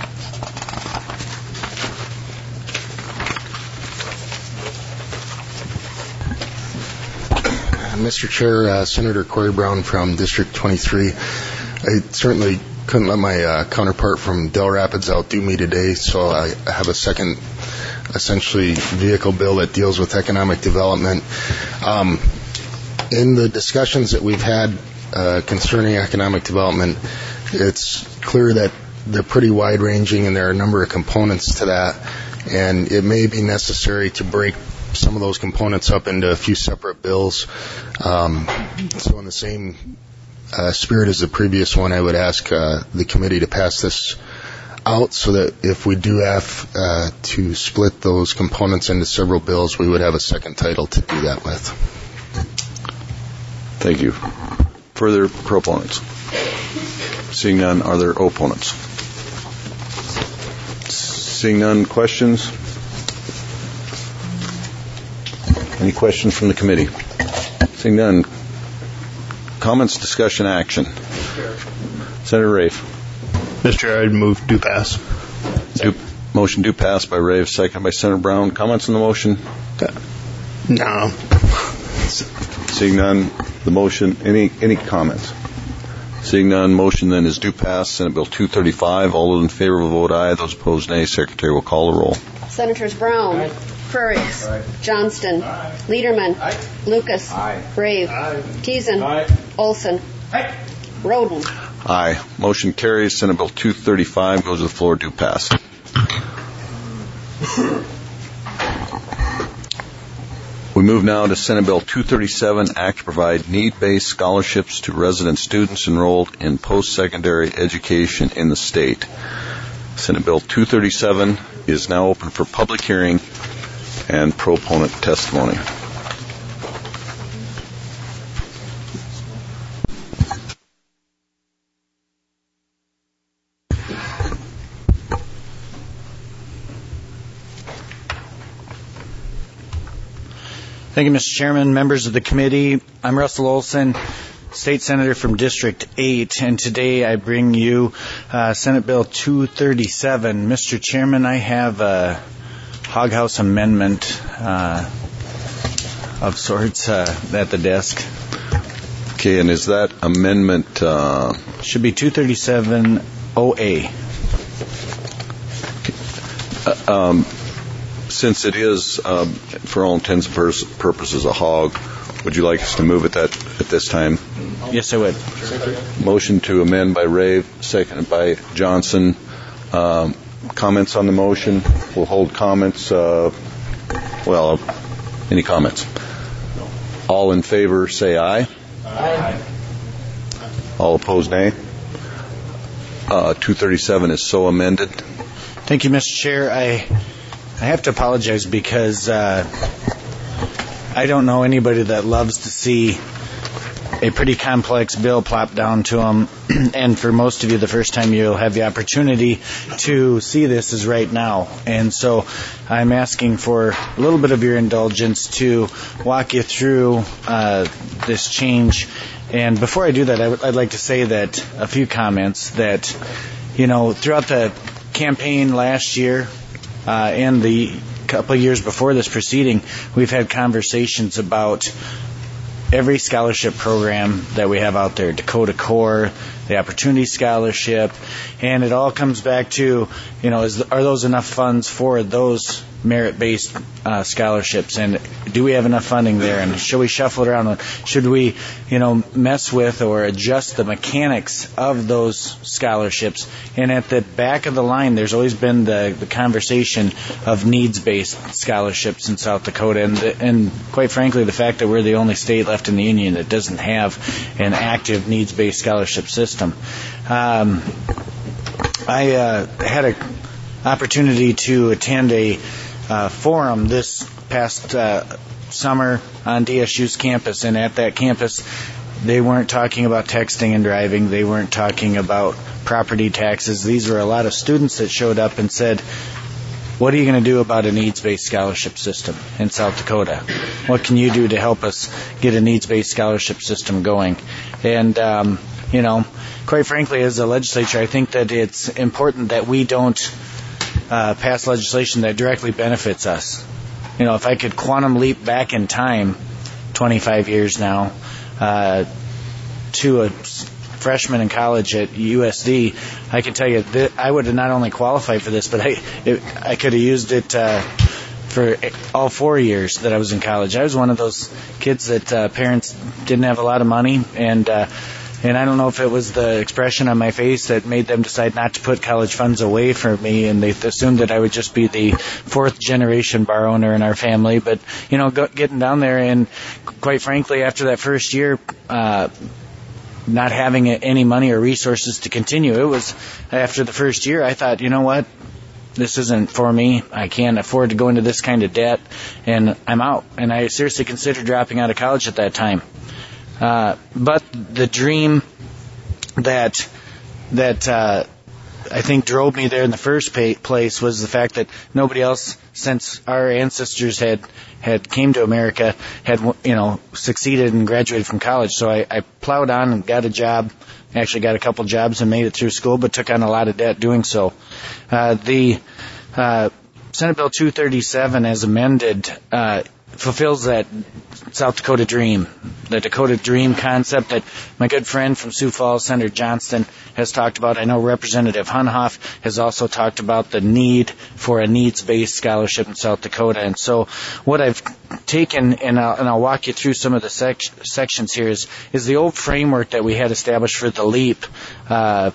Mister Chair, uh, Senator Corey Brown from District twenty-three. I certainly couldn't let my uh, counterpart from Del Rapids outdo me today, so I have a second, essentially, vehicle bill that deals with economic development. Um, in the discussions that we've had uh, concerning economic development, it's clear that they're pretty wide-ranging and there are a number of components to that, and it may be necessary to break some of those components up into a few separate bills. Um, so in the same uh, spirit as the previous one, I would ask uh, the committee to pass this out so that if we do have uh, to split those components into several bills, we would have a second title to do that with. Thank you. Further proponents? Seeing none, are there opponents? Seeing none, questions? Any questions from the committee? Seeing none. Comments, discussion, action. Senator Rafe. Mister Chair, I'd move do pass. Do, motion do pass by Rafe, second by Senator Brown. Comments on the motion? No. Seeing none, the motion, any any comments? Seeing none, motion then is due pass. Senate Bill two thirty-five. All those in favor will vote aye. Those opposed, nay. Secretary will call the roll. Senators Brown, Aye. Frericks, Aye. Johnston, Aye. Lederman, Aye. Lucas, Aye. Brave, Aye. Teason, Aye. Olson, Aye. Roden. Aye. Motion carries. Senate Bill two thirty-five goes to the floor, due pass. We move now to Senate Bill two thirty-seven, Act to provide need-based scholarships to resident students enrolled in post-secondary education in the state. Senate Bill two thirty-seven is now open for public hearing and proponent testimony. Thank you, Mister Chairman, members of the committee. I'm Russell Olson, State Senator from District eight, and today I bring you uh, Senate Bill two thirty-seven. Mister Chairman, I have a Hog House amendment uh, of sorts uh, at the desk. Okay, and is that amendment? Uh, Should be two thirty-seven O A. Uh, um, since it is, um, for all intents and purposes, a hog, would you like us to move it that at this time? Yes, I would. Motion to amend by Rave, seconded by Johnson. Um, comments on the motion? We'll hold comments. Uh, well, any comments? All in favor, say aye. Aye. All opposed, nay. Uh, two thirty-seven is so amended. Thank you, Mister Chair. I I have to apologize because uh, I don't know anybody that loves to see a pretty complex bill plopped down to them. And for most of you, the first time you'll have the opportunity to see this is right now. And so I'm asking for a little bit of your indulgence to walk you through uh, this change. And before I do that, I w- I'd like to say that a few comments that, you know, throughout the campaign last year uh, and the couple of years before this proceeding, we've had conversations about every scholarship program that we have out there, Dakota Core, the Opportunity Scholarship, and it all comes back to, you know, is, are those enough funds for those merit-based uh, scholarships, and do we have enough funding there, and should we shuffle it around? Should we, you know, mess with or adjust the mechanics of those scholarships? And at the back of the line, there's always been the, the conversation of needs-based scholarships in South Dakota, and, and quite frankly, the fact that we're the only state left left in the Union that doesn't have an active needs-based scholarship system. Um, I uh, had an opportunity to attend a uh, forum this past uh, summer on D S U's campus, and at that campus they weren't talking about texting and driving. They weren't talking about property taxes. These were a lot of students that showed up and said, what are you going to do about a needs-based scholarship system in South Dakota? What can you do to help us get a needs-based scholarship system going? And, um, you know, quite frankly, as a legislature, I think that it's important that we don't uh, pass legislation that directly benefits us. You know, if I could quantum leap back in time, twenty-five years now, uh, to a freshman in college at U S D, I can tell you that I would have not only qualified for this, but I it, I could have used it uh, for all four years that I was in college. I was one of those kids that uh, parents didn't have a lot of money, and uh, and I don't know if it was the expression on my face that made them decide not to put college funds away for me, and they assumed that I would just be the fourth generation bar owner in our family. But, you know, go, getting down there, and quite frankly, after that first year, uh, not having any money or resources to continue, it was after the first year, I thought, you know what? This isn't for me. I can't afford to go into this kind of debt, and I'm out. And I seriously considered dropping out of college at that time. Uh, but the dream that that uh, I think drove me there in the first pay- place was the fact that nobody else, since our ancestors had had came to America, had you know succeeded and graduated from college. So I, I plowed on and got a job. Actually, got a couple jobs and made it through school, but took on a lot of debt doing so. Uh, the uh, Senate Bill two thirty-seven, as amended, uh, fulfills that South Dakota dream, the Dakota dream concept that my good friend from Sioux Falls, Senator Johnston, has talked about. I know Representative Hunhoff has also talked about the need for a needs-based scholarship in South Dakota. And so what I've taken, and I'll, and I'll walk you through some of the sec- sections here, is, is the old framework that we had established for the LEAP uh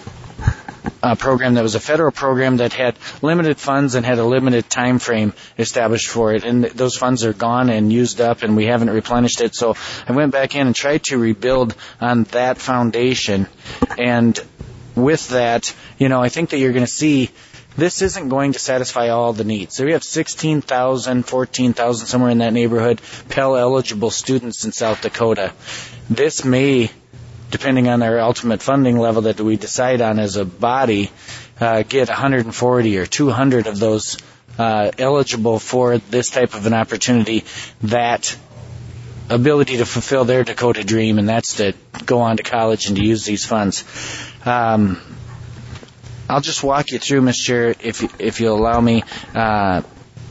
Uh, program that was a federal program that had limited funds and had a limited time frame established for it, and th- those funds are gone and used up, and we haven't replenished it. So I went back in and tried to rebuild on that foundation, and with that, you know, I think that you're going to see this isn't going to satisfy all the needs. So we have sixteen thousand, fourteen thousand, somewhere in that neighborhood, Pell eligible students in South Dakota. This may, depending on our ultimate funding level that we decide on as a body, uh, get one hundred forty or two hundred of those uh, eligible for this type of an opportunity, that ability to fulfill their Dakota dream, and that's to go on to college and to use these funds. Um, I'll just walk you through, Mister Chair, if, if you'll allow me, uh,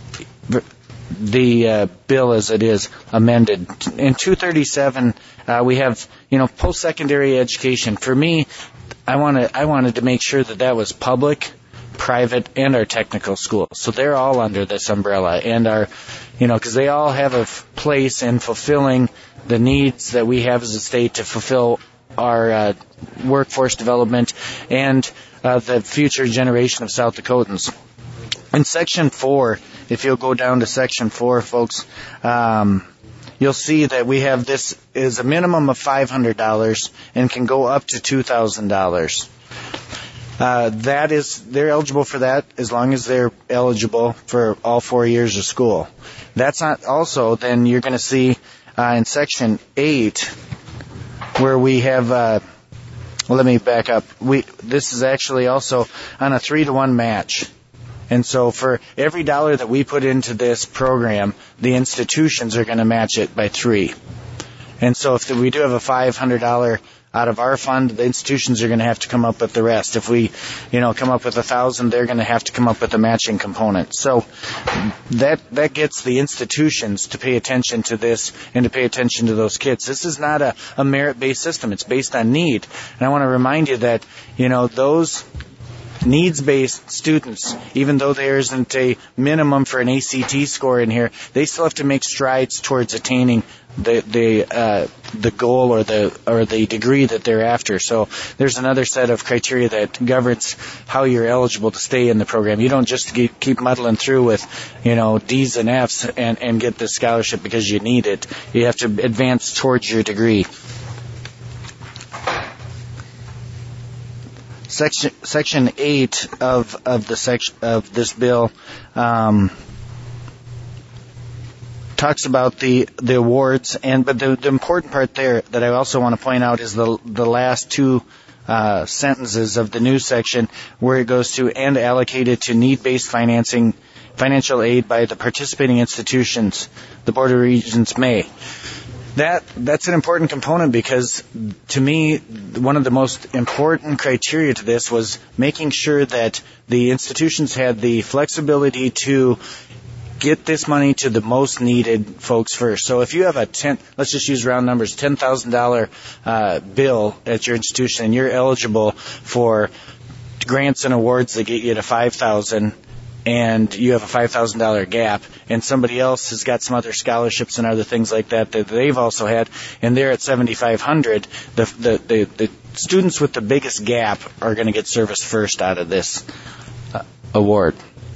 the uh, bill as it is amended. In two thirty-seven, uh, we have, you know, post-secondary education. For me, I wanted I wanted to make sure that that was public, private, and our technical schools. So they're all under this umbrella, and our, you know, because they all have a f- place in fulfilling the needs that we have as a state to fulfill our uh, workforce development and uh, the future generation of South Dakotans. In Section four, if you'll go down to Section four, folks, um, you'll see that we have this is a minimum of five hundred dollars and can go up to two thousand dollars. Uh, that is, they're eligible for that as long as they're eligible for all four years of school. That's not also, then you're going to see uh, in Section eight where we have, uh, well, let me back up. We This is actually also on a three to one match. And so for every dollar that we put into this program, the institutions are going to match it by three. And so if we do have a five hundred dollars out of our fund, the institutions are going to have to come up with the rest. If we, you know, come up with a thousand, they're going to have to come up with a matching component. So that that gets the institutions to pay attention to this and to pay attention to those kids. This is not a, a merit-based system. It's based on need. And I want to remind you that, you know, those needs-based students, even though there isn't a minimum for an A C T score in here, they still have to make strides towards attaining the the uh, the goal or the or the degree that they're after. So there's another set of criteria that governs how you're eligible to stay in the program. You don't just keep, keep muddling through with, you know, D's and F's and, and get this scholarship because you need it. You have to advance towards your degree. Section Section eight of of the section of this bill um, talks about the the awards, and but the, the important part there that I also want to point out is the the last two uh, sentences of the new section where it goes to and allocated to need-based financing financial aid by the participating institutions. The Board of Regents may. That that's an important component because, to me, one of the most important criteria to this was making sure that the institutions had the flexibility to get this money to the most needed folks first. So if you have a ten, let's just use round numbers, ten thousand dollar uh, bill at your institution, and you're eligible for grants and awards that get you to five thousand. And you have a five thousand dollar gap, and somebody else has got some other scholarships and other things like that that they've also had, and they're at seventy-five hundred, the, the, the, the students with the biggest gap are going to get service first out of this uh, award.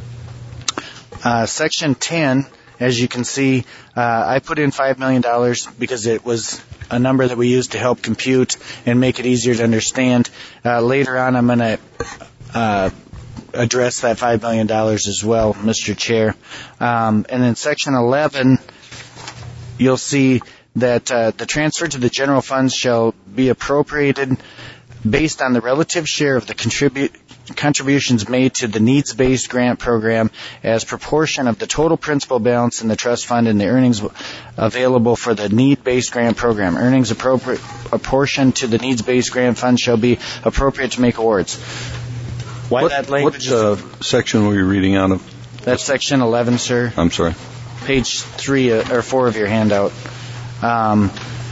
Uh, Section ten, as you can see, uh, I put in five million dollars because it was a number that we used to help compute and make it easier to understand. Uh, later on, I'm going to uh, address that five million dollars as well, Mister Chair. Um, and in Section eleven, you'll see that uh, the transfer to the general funds shall be appropriated based on the relative share of the contribute contributions made to the needs-based grant program as proportion of the total principal balance in the trust fund and the earnings available for the need-based grant program. Earnings appropriate apportioned to the needs-based grant fund shall be appropriate to make awards. Why what, that language? What uh, section were you reading out of? That's Section eleven, sir. I'm sorry. Page three uh, or four of your handout. Um,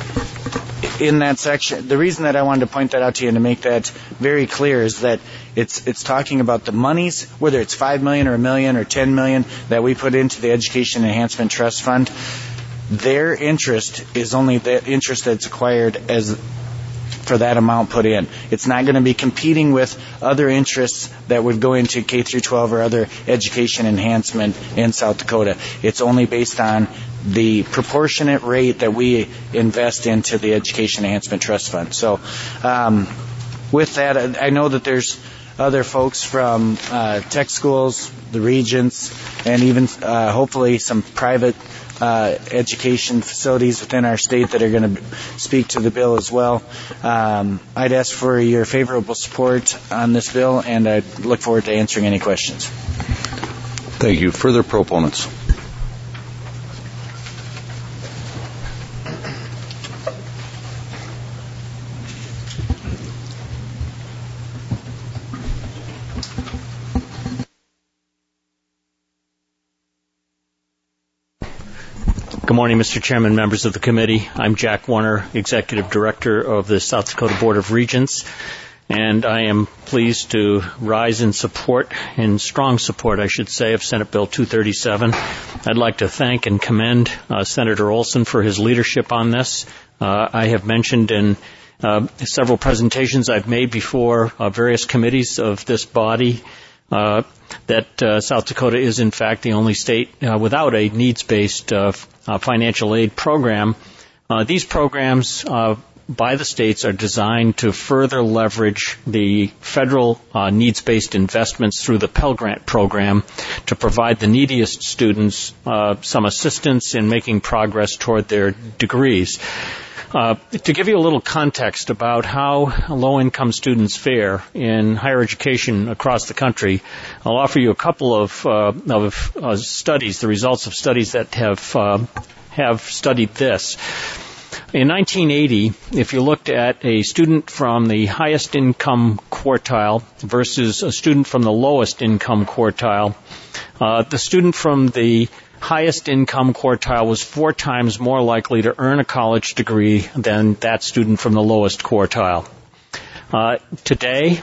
in that section, the reason that I wanted to point that out to you and to make that very clear is that it's it's talking about the monies, whether it's five million or a million or ten million that we put into the Education Enhancement Trust Fund. Their interest is only the interest that's acquired as for that amount put in. It's not going to be competing with other interests that would go into K through twelve or other education enhancement in South Dakota. It's only based on the proportionate rate that we invest into the Education Enhancement Trust Fund. So um, with that, I know that there's other folks from uh, tech schools, the regents, and even uh, hopefully some private Uh, education facilities within our state that are going to speak to the bill as well. Um, I'd ask for your favorable support on this bill, and I look forward to answering any questions. Thank you. Further proponents? Good morning, Mister Chairman, members of the committee. I'm Jack Warner, Executive Director of the South Dakota Board of Regents, and I am pleased to rise in support, in strong support, I should say, of Senate Bill two thirty-seven. I'd like to thank and commend uh, Senator Olson for his leadership on this. Uh, I have mentioned in uh, several presentations I've made before uh, various committees of this body Uh, that uh, South Dakota is, in fact, the only state uh, without a needs-based uh, f- uh, financial aid program. Uh, these programs uh, by the states are designed to further leverage the federal uh, needs-based investments through the Pell Grant program to provide the neediest students uh, some assistance in making progress toward their degrees. Uh, to give you a little context about how low-income students fare in higher education across the country, I'll offer you a couple of, uh, of uh, studies, the results of studies that have uh, have studied this. In nineteen eighty, if you looked at a student from the highest income quartile versus a student from the lowest income quartile, uh, the student from the highest income quartile was four times more likely to earn a college degree than that student from the lowest quartile. Uh, today,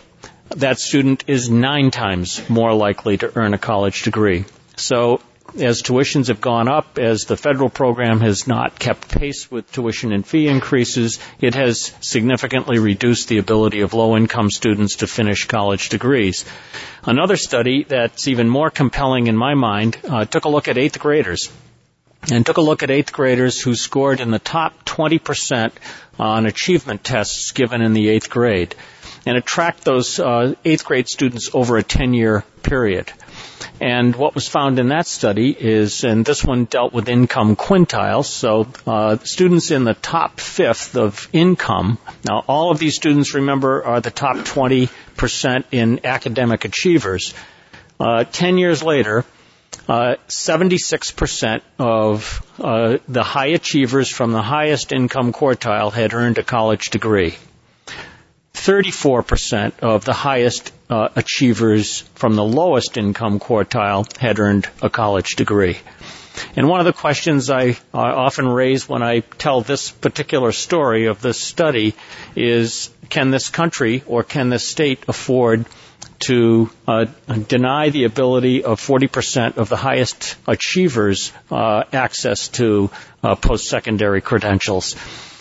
that student is nine times more likely to earn a college degree. So as tuitions have gone up, as the federal program has not kept pace with tuition and fee increases, it has significantly reduced the ability of low-income students to finish college degrees. Another study that's even more compelling in my mind uh, took a look at eighth graders and took a look at eighth graders who scored in the top twenty percent on achievement tests given in the eighth grade. And it tracked those uh, eighth grade students over a ten-year period. And what was found in that study is, and this one dealt with income quintiles, so uh, students in the top fifth of income. Now, all of these students, remember, are the top twenty percent in academic achievers. Uh, ten years later, uh, seventy-six percent of uh, the high achievers from the highest income quartile had earned a college degree. thirty-four percent of the highest uh, achievers from the lowest income quartile had earned a college degree. And one of the questions I uh, often raise when I tell this particular story of this study is, can this country or can this state afford to uh, deny the ability of forty percent of the highest achievers uh, access to uh, post-secondary credentials?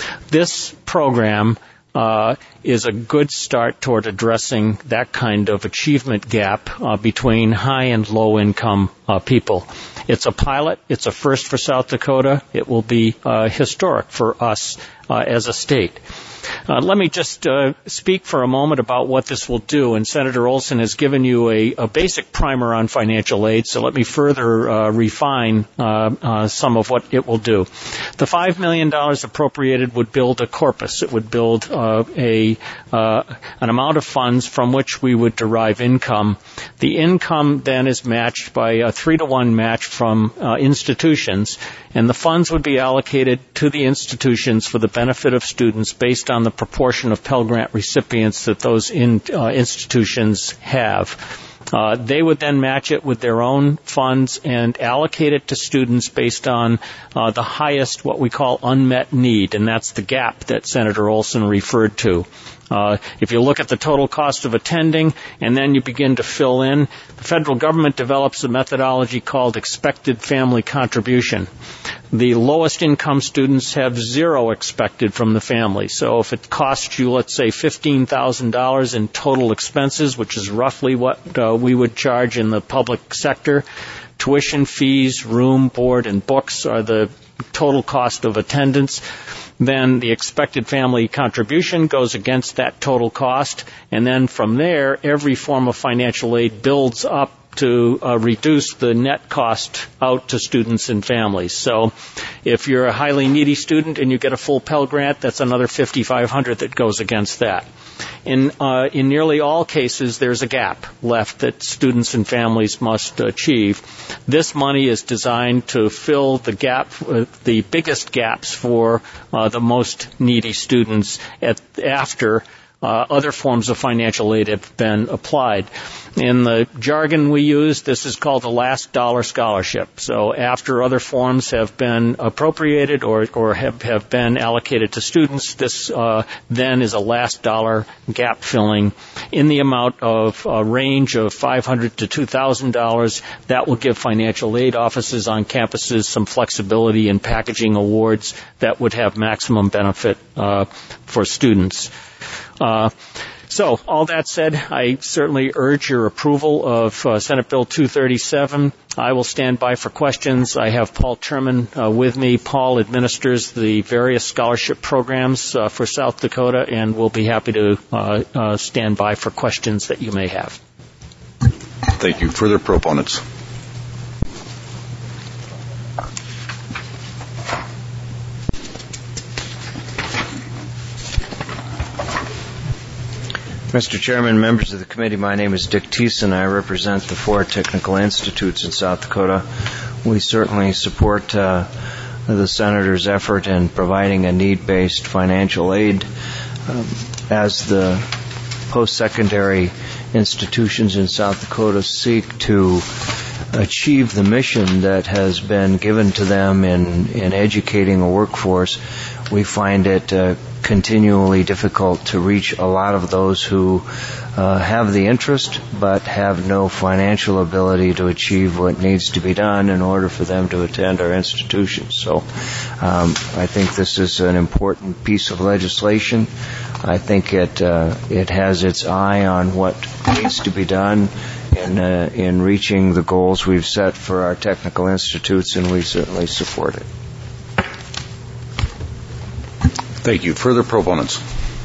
This program Uh, is a good start toward addressing that kind of achievement gap uh, between high and low income uh, people. It's a pilot. It's a first for South Dakota. It will be uh, historic for us uh, as a state. Uh, let me just uh, speak for a moment about what this will do. And Senator Olson has given you a, a basic primer on financial aid, so let me further uh, refine uh, uh, some of what it will do. The five million dollars appropriated would build a corpus. It would build uh, a uh, an amount of funds from which we would derive income. The income then is matched by a three to one match from uh, institutions, and the funds would be allocated to the institutions for the benefit of students based on the proportion of Pell Grant recipients that those in, uh, institutions have. Uh, they would then match it with their own funds and allocate it to students based on uh, the highest, what we call unmet need, and that's the gap that Senator Olson referred to. Uh, if you look at the total cost of attending and then you begin to fill in, the federal government develops a methodology called expected family contribution. The lowest income students have zero expected from the family. So if it costs you, let's say, fifteen thousand dollars in total expenses, which is roughly what uh, we would charge in the public sector, tuition, fees, room, board, and books are the total cost of attendance. Then the expected family contribution goes against that total cost, and then from there, every form of financial aid builds up to uh, reduce the net cost out to students and families. So if you're a highly needy student and you get a full Pell Grant, that's another five thousand five hundred dollars that goes against that. In, uh, in nearly all cases, there's a gap left that students and families must achieve. This money is designed to fill the gap, uh, the biggest gaps for uh, the most needy students at, after uh, other forms of financial aid have been applied. In the jargon we use, this is called the last dollar scholarship. So after other forms have been appropriated or, or have, have been allocated to students, this uh, then is a last dollar gap filling in the amount of a range of five hundred dollars to two thousand dollars. That will give financial aid offices on campuses some flexibility in packaging awards that would have maximum benefit uh, for students. Uh, So, all that said, I certainly urge your approval of uh, Senate Bill two thirty-seven. I will stand by for questions. I have Paul Terman uh, with me. Paul administers the various scholarship programs uh, for South Dakota, and we'll be happy to uh, uh, stand by for questions that you may have. Thank you. Further proponents? Mister Chairman, members of the committee, my name is Dick Thiessen. I represent the four technical institutes in South Dakota. We certainly support uh, the Senator's effort in providing a need-based financial aid um, as the post-secondary institutions in South Dakota seek to achieve the mission that has been given to them in, in educating a workforce, we find it uh, continually difficult to reach a lot of those who uh, have the interest but have no financial ability to achieve what needs to be done in order for them to attend our institutions. So um, I think this is an important piece of legislation. I think it uh, it has its eye on what needs to be done in uh, in reaching the goals we've set for our technical institutes, and we certainly support it. Thank you. Further proponents?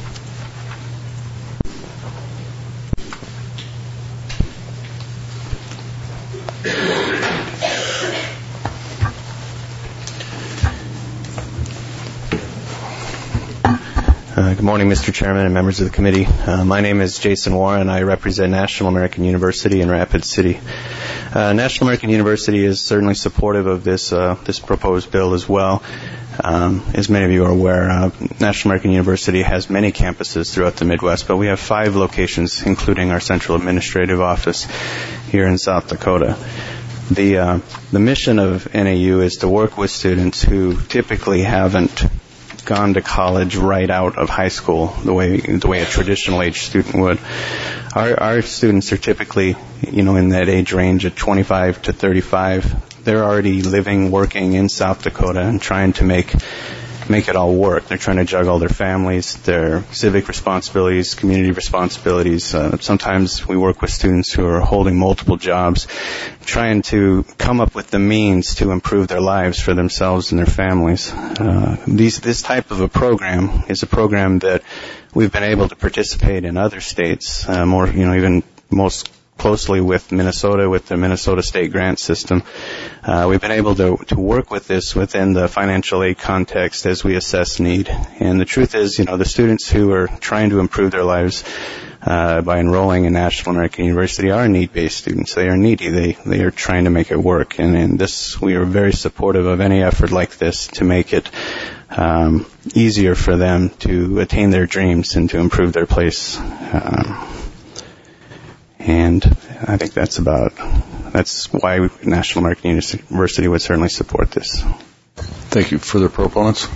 Uh, good morning, Mister Chairman and members of the committee. Uh, my name is Jason Warren. I represent National American University in Rapid City. Uh, National American University is certainly supportive of this uh, this proposed bill as well. Um, as many of you are aware, uh, National American University has many campuses throughout the Midwest, but we have five locations, including our central administrative office here in South Dakota. The uh, the mission of N A U is to work with students who typically haven't gone to college right out of high school the way the way a traditional age student would. Our our students are typically, you know, in that age range of twenty-five to thirty-five. They're already living, working in South Dakota and trying to make make it all work. They're trying to juggle their families, their civic responsibilities, community responsibilities. Uh, sometimes we work with students who are holding multiple jobs, trying to come up with the means to improve their lives for themselves and their families. Uh, these, this type of a program is a program that we've been able to participate in other states, uh, more, you know, even most closely with Minnesota, with the Minnesota State Grant System. Uh, we've been able to, to work with this within the financial aid context as we assess need. And the truth is, you know, the students who are trying to improve their lives uh, by enrolling in National American University are need-based students. They are needy. They they are trying to make it work. And, and this, we are very supportive of any effort like this to make it um, easier for them to attain their dreams and to improve their place. Um, And I think that's about, that's why National American University would certainly support this. Thank you. Further proponents?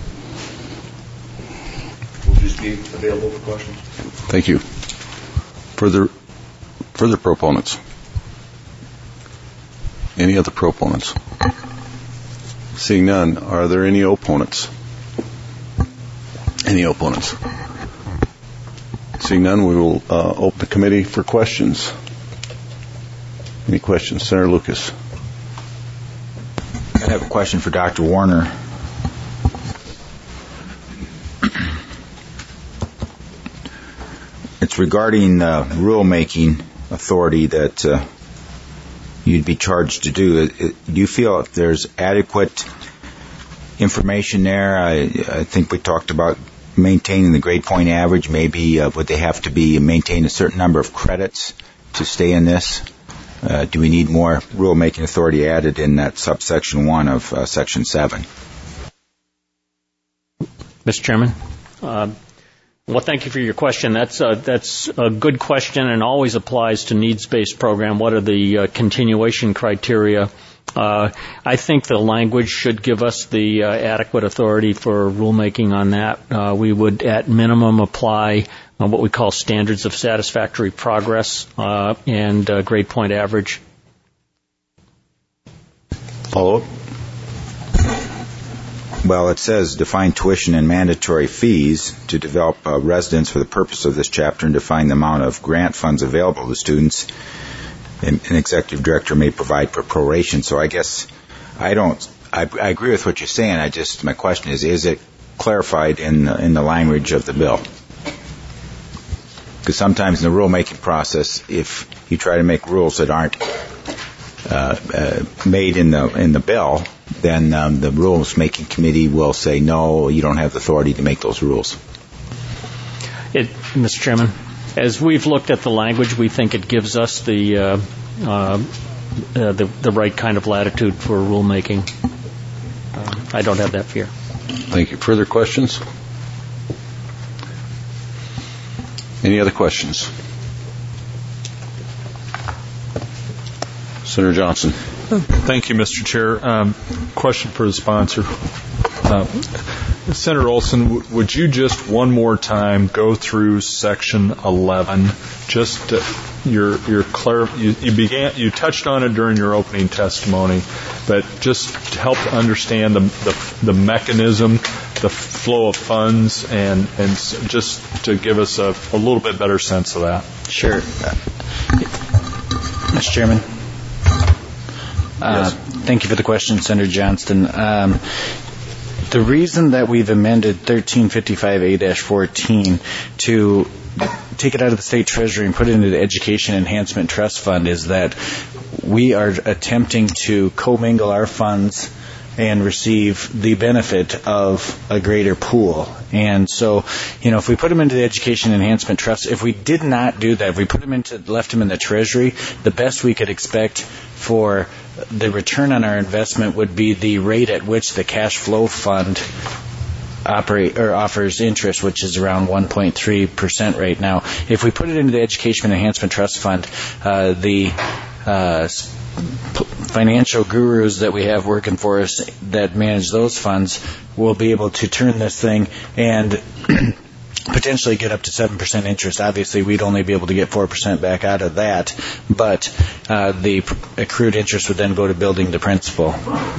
We'll just be available for questions. Thank you. Further, further proponents? Any other proponents? Seeing none, are there any opponents? Any opponents? Seeing none, we will uh, open the committee for questions. Any questions? Senator Lucas. I have a question for Doctor Warner. It's regarding uh, rulemaking authority that uh, you'd be charged to do. Do you feel if there's adequate information there? I, I think we talked about maintaining the grade point average. Maybe uh, would they have to be maintain a certain number of credits to stay in this? Uh, do we need more rulemaking authority added in that subsection one of uh, section seven? Mister Chairman, uh, well, thank you for your question. That's uh, that's a good question and always applies to needs-based program. What are the uh, continuation criteria? Uh, I think the language should give us the uh, adequate authority for rulemaking on that. Uh, we would, at minimum, apply uh, what we call standards of satisfactory progress uh, and uh, grade point average. Follow up? Well, it says define tuition and mandatory fees to develop uh, residence for the purpose of this chapter and define the amount of grant funds available to students. An executive director may provide for proration. So I guess I don't. I, I agree with what you're saying. I just my question is: is it clarified in the, in the language of the bill? Because sometimes in the rulemaking process, if you try to make rules that aren't uh, uh, made in the in the bill, then um, the rules making committee will say no, you don't have the authority to make those rules. It, Mister Chairman. As we've looked at the language, we think it gives us the uh, uh, uh, the, the right kind of latitude for rulemaking. Uh, I don't have that fear. Thank you. Further questions? Any other questions? Senator Johnson. Thank you, Mister Chair. Um, question for the sponsor. Uh, Senator Olson, w- would you just one more time go through Section eleven? Just uh, your your clar- you, you began you touched on it during your opening testimony, but just to help to understand the the, the mechanism, the flow of funds, and and just to give us a, a little bit better sense of that. Sure, uh, Mister Chairman. Uh, Yes. Thank you for the question, Senator Johnston. Um, the reason that we've amended thirteen fifty-five A fourteen to take it out of the state treasury and put it into the Education Enhancement Trust Fund is that we are attempting to commingle our funds and receive the benefit of a greater pool. And so, you know, if we put them into the Education Enhancement Trust, if we did not do that, if we put them into, left them in the Treasury, the best we could expect for the return on our investment would be the rate at which the cash flow fund operate or offers interest, which is around one point three percent right now. If we put it into the Education Enhancement Trust Fund, uh, the uh, financial gurus that we have working for us that manage those funds will be able to turn this thing and potentially get up to seven percent interest. Obviously, we'd only be able to get four percent back out of that, but uh, the accrued interest would then go to building the principal.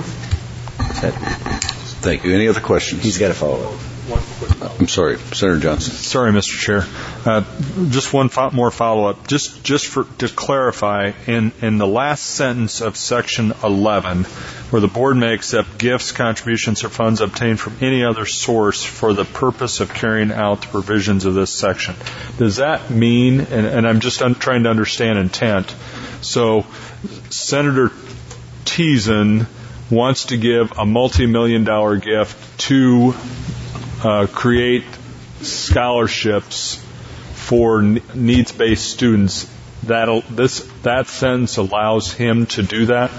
Thank you. Any other questions? He's got a follow-up. I'm sorry, Senator Johnson. Sorry, Mister Chair. Uh, just one fo- more follow-up. Just just for to clarify, in, in the last sentence of Section eleven, where the board may accept gifts, contributions, or funds obtained from any other source for the purpose of carrying out the provisions of this section, does that mean, and, and I'm just un- trying to understand intent, so Senator Teason wants to give a multi-million dollar gift to Uh, create scholarships for needs-based students. That'll this that sentence allows him to do that.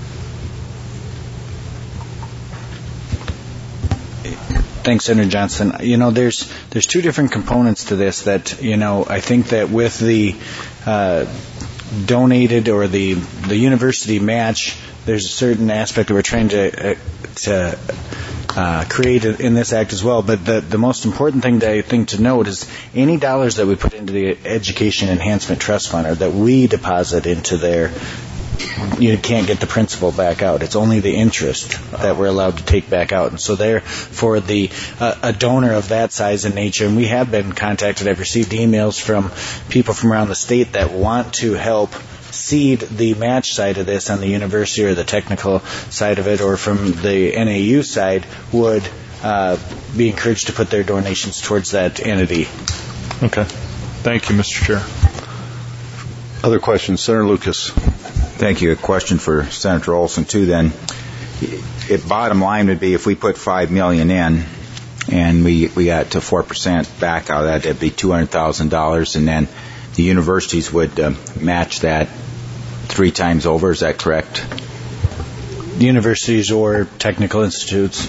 Thanks, Senator Johnson. You know, there's there's two different components to this that, you know, I think that with the uh, donated or the the university match, there's a certain aspect that we're trying to uh, to Uh, created in this act as well. But the, the most important thing that I think to note is any dollars that we put into the Education Enhancement Trust Fund or that we deposit into there, you can't get the principal back out. It's only the interest that we're allowed to take back out. And so there, for the uh, a donor of that size and nature, and we have been contacted, I've received emails from people from around the state that want to help seed the match side of this on the university or the technical side of it, or from the N A U side, would uh, be encouraged to put their donations towards that entity. Okay. Thank you, Mister Chair. Other questions? Senator Lucas. Thank you. A question for Senator Olson, too, then. If bottom line would be if we put five million dollars in and we, we got to four percent back out of that, that'd be two hundred thousand dollars, and then the universities would uh, match that three times over. Is that correct? Universities or technical institutes.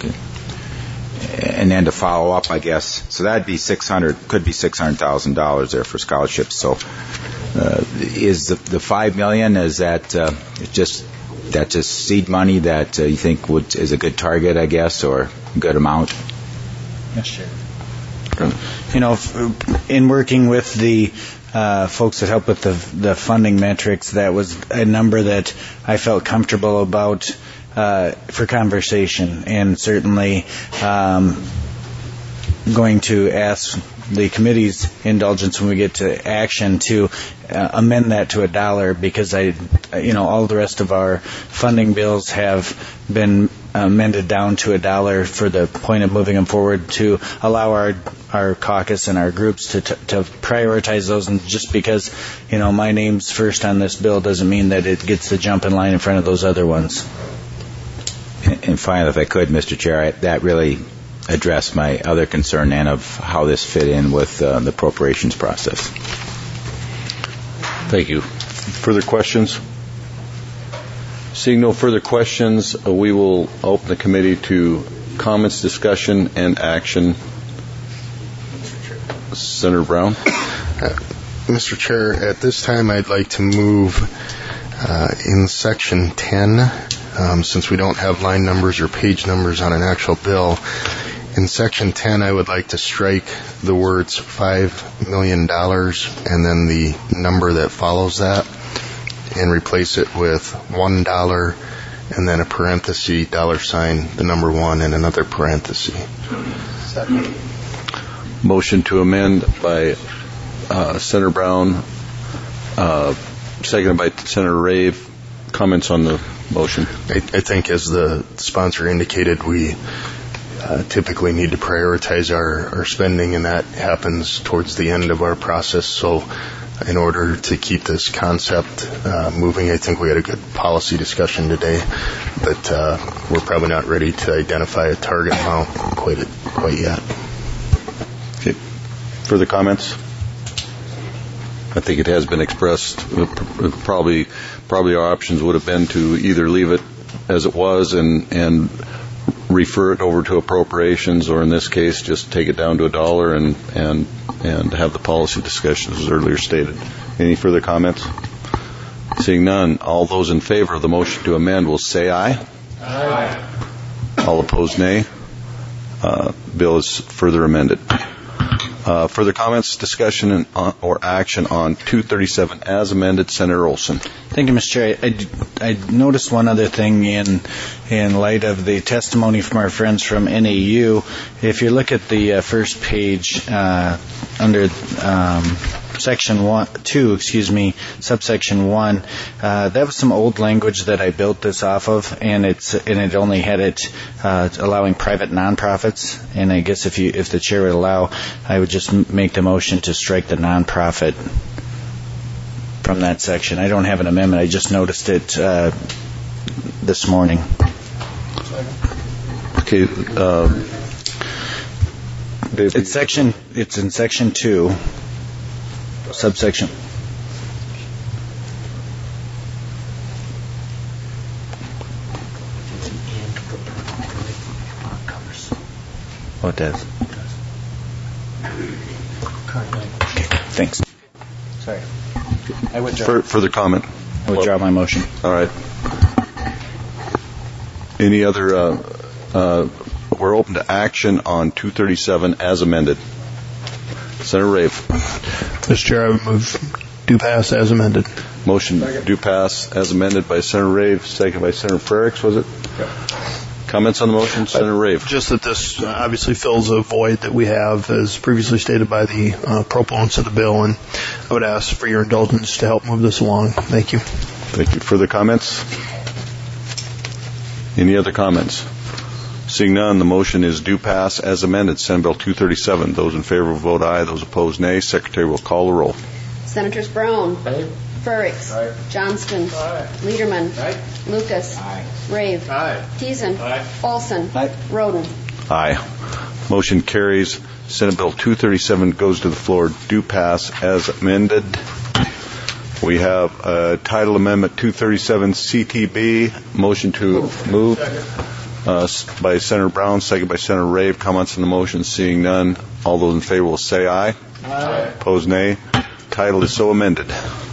And then to follow up, I guess, so that'd be six hundred, could be six hundred thousand dollars there for scholarships. So, uh, is the, the five million, is that uh, just that just seed money that uh, you think would is a good target, I guess, or a good amount? Yes, sure. You know, in working with the uh, folks that help with the the funding metrics, that was a number that I felt comfortable about uh, for conversation, and certainly um, going to ask the committee's indulgence when we get to action to uh, amend that to a dollar, because I, you know, all the rest of our funding bills have been amended down to a dollar for the point of moving them forward, to allow our our caucus and our groups to, to to prioritize those. And just because, you know, my name's first on this bill doesn't mean that it gets the jump in line in front of those other ones. And finally, if I could, Mister Chair, I, that really addressed my other concern, and of how this fit in with uh, the appropriations process. Thank you. Further questions? Seeing no further questions, uh, we will open the committee to comments, discussion, and action. Senator Brown. Uh, Mister Chair, at this time I'd like to move Uh, in Section ten, um, since we don't have line numbers or page numbers on an actual bill, in Section ten I would like to strike the words five million dollars and then the number that follows that and replace it with one dollar and then a parenthesis, dollar sign, the number one, and another parenthesis. Second. Motion to amend by uh, Senator Brown, uh, seconded by Senator Rave. Comments on the motion? I, I think, as the sponsor indicated, we uh, typically need to prioritize our, our spending, and that happens towards the end of our process. So in order to keep this concept uh, moving, I think we had a good policy discussion today, but uh, we're probably not ready to identify a target amount quite, quite yet. Okay. Further comments? I think it has been expressed. Probably, probably our options would have been to either leave it as it was and and refer it over to appropriations, or in this case, just take it down to a dollar and and and have the policy discussions as earlier stated. Any further comments? Seeing none, all those in favor of the motion to amend will say aye. Aye. All opposed, nay. Uh, bill is further amended. Uh, further comments, discussion, and, uh, or action on two thirty-seven as amended. Senator Olson. Thank you, Mister Chair. I, I noticed one other thing in in light of the testimony from our friends from N A U. If you look at the uh, first page uh, under um, section one, two, excuse me, subsection one, uh, that was some old language that I built this off of, and it's and it only had it uh, allowing private nonprofits. And I guess if you if the chair would allow, I would just make the motion to strike the nonprofit from that section. I don't have an amendment. I just noticed it uh, this morning. Okay. Uh, it's section. It's in section two, subsection. Oh, it does. Okay, thanks. Sorry. I withdraw. For, further comment? I withdraw my motion. All right. Any other? Uh, uh, we're open to action on two thirty-seven as amended. Senator Rave. Mister Chair, I would move do pass as amended. Motion do pass as amended by Senator Rave, second by Senator Frericks, was it? Yeah. Comments on the motion, Senator Rave? Just that this obviously fills a void that we have, as previously stated by the uh, proponents of the bill, and I would ask for your indulgence to help move this along. Thank you. Thank you. Further comments? Any other comments? Seeing none, the motion is due pass as amended. Senate Bill two thirty-seven. Those in favor will vote aye. Those opposed, nay. Secretary will call the roll. Senators Brown. Aye. Frericks. Aye. Johnston. Aye. Liederman. Aye. Lucas. Aye. Rave. Aye. Teason. Aye. Olson. Aye. Roden. Aye. Motion carries. Senate Bill two thirty-seven goes to the floor. Due pass as amended. We have uh, Title Amendment two thirty-seven C T B. Motion to move uh, by Senator Brown, second by Senator Rave. Comments on the motion? Seeing none, all those in favor will say aye. Aye. Opposed, nay. Title is so amended.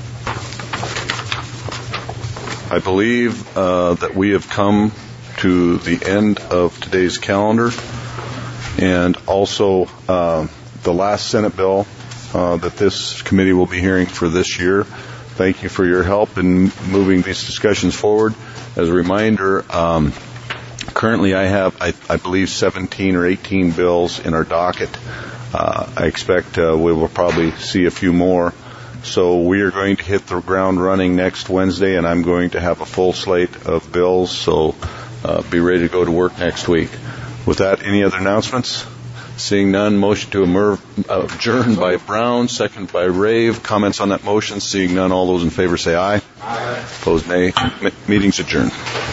I believe uh, that we have come to the end of today's calendar, and also uh, the last Senate bill uh, that this committee will be hearing for this year. Thank you for your help in moving these discussions forward. As a reminder, um, currently I have, I, I believe, seventeen or eighteen bills in our docket. Uh, I expect uh, we will probably see a few more. So we are going to hit the ground running next Wednesday, and I'm going to have a full slate of bills, so uh, be ready to go to work next week. With that, any other announcements? Seeing none, motion to emer- uh, adjourn by Brown, second by Rave. Comments on that motion? Seeing none, all those in favor say aye. Aye. Opposed, nay. M- meeting's adjourned.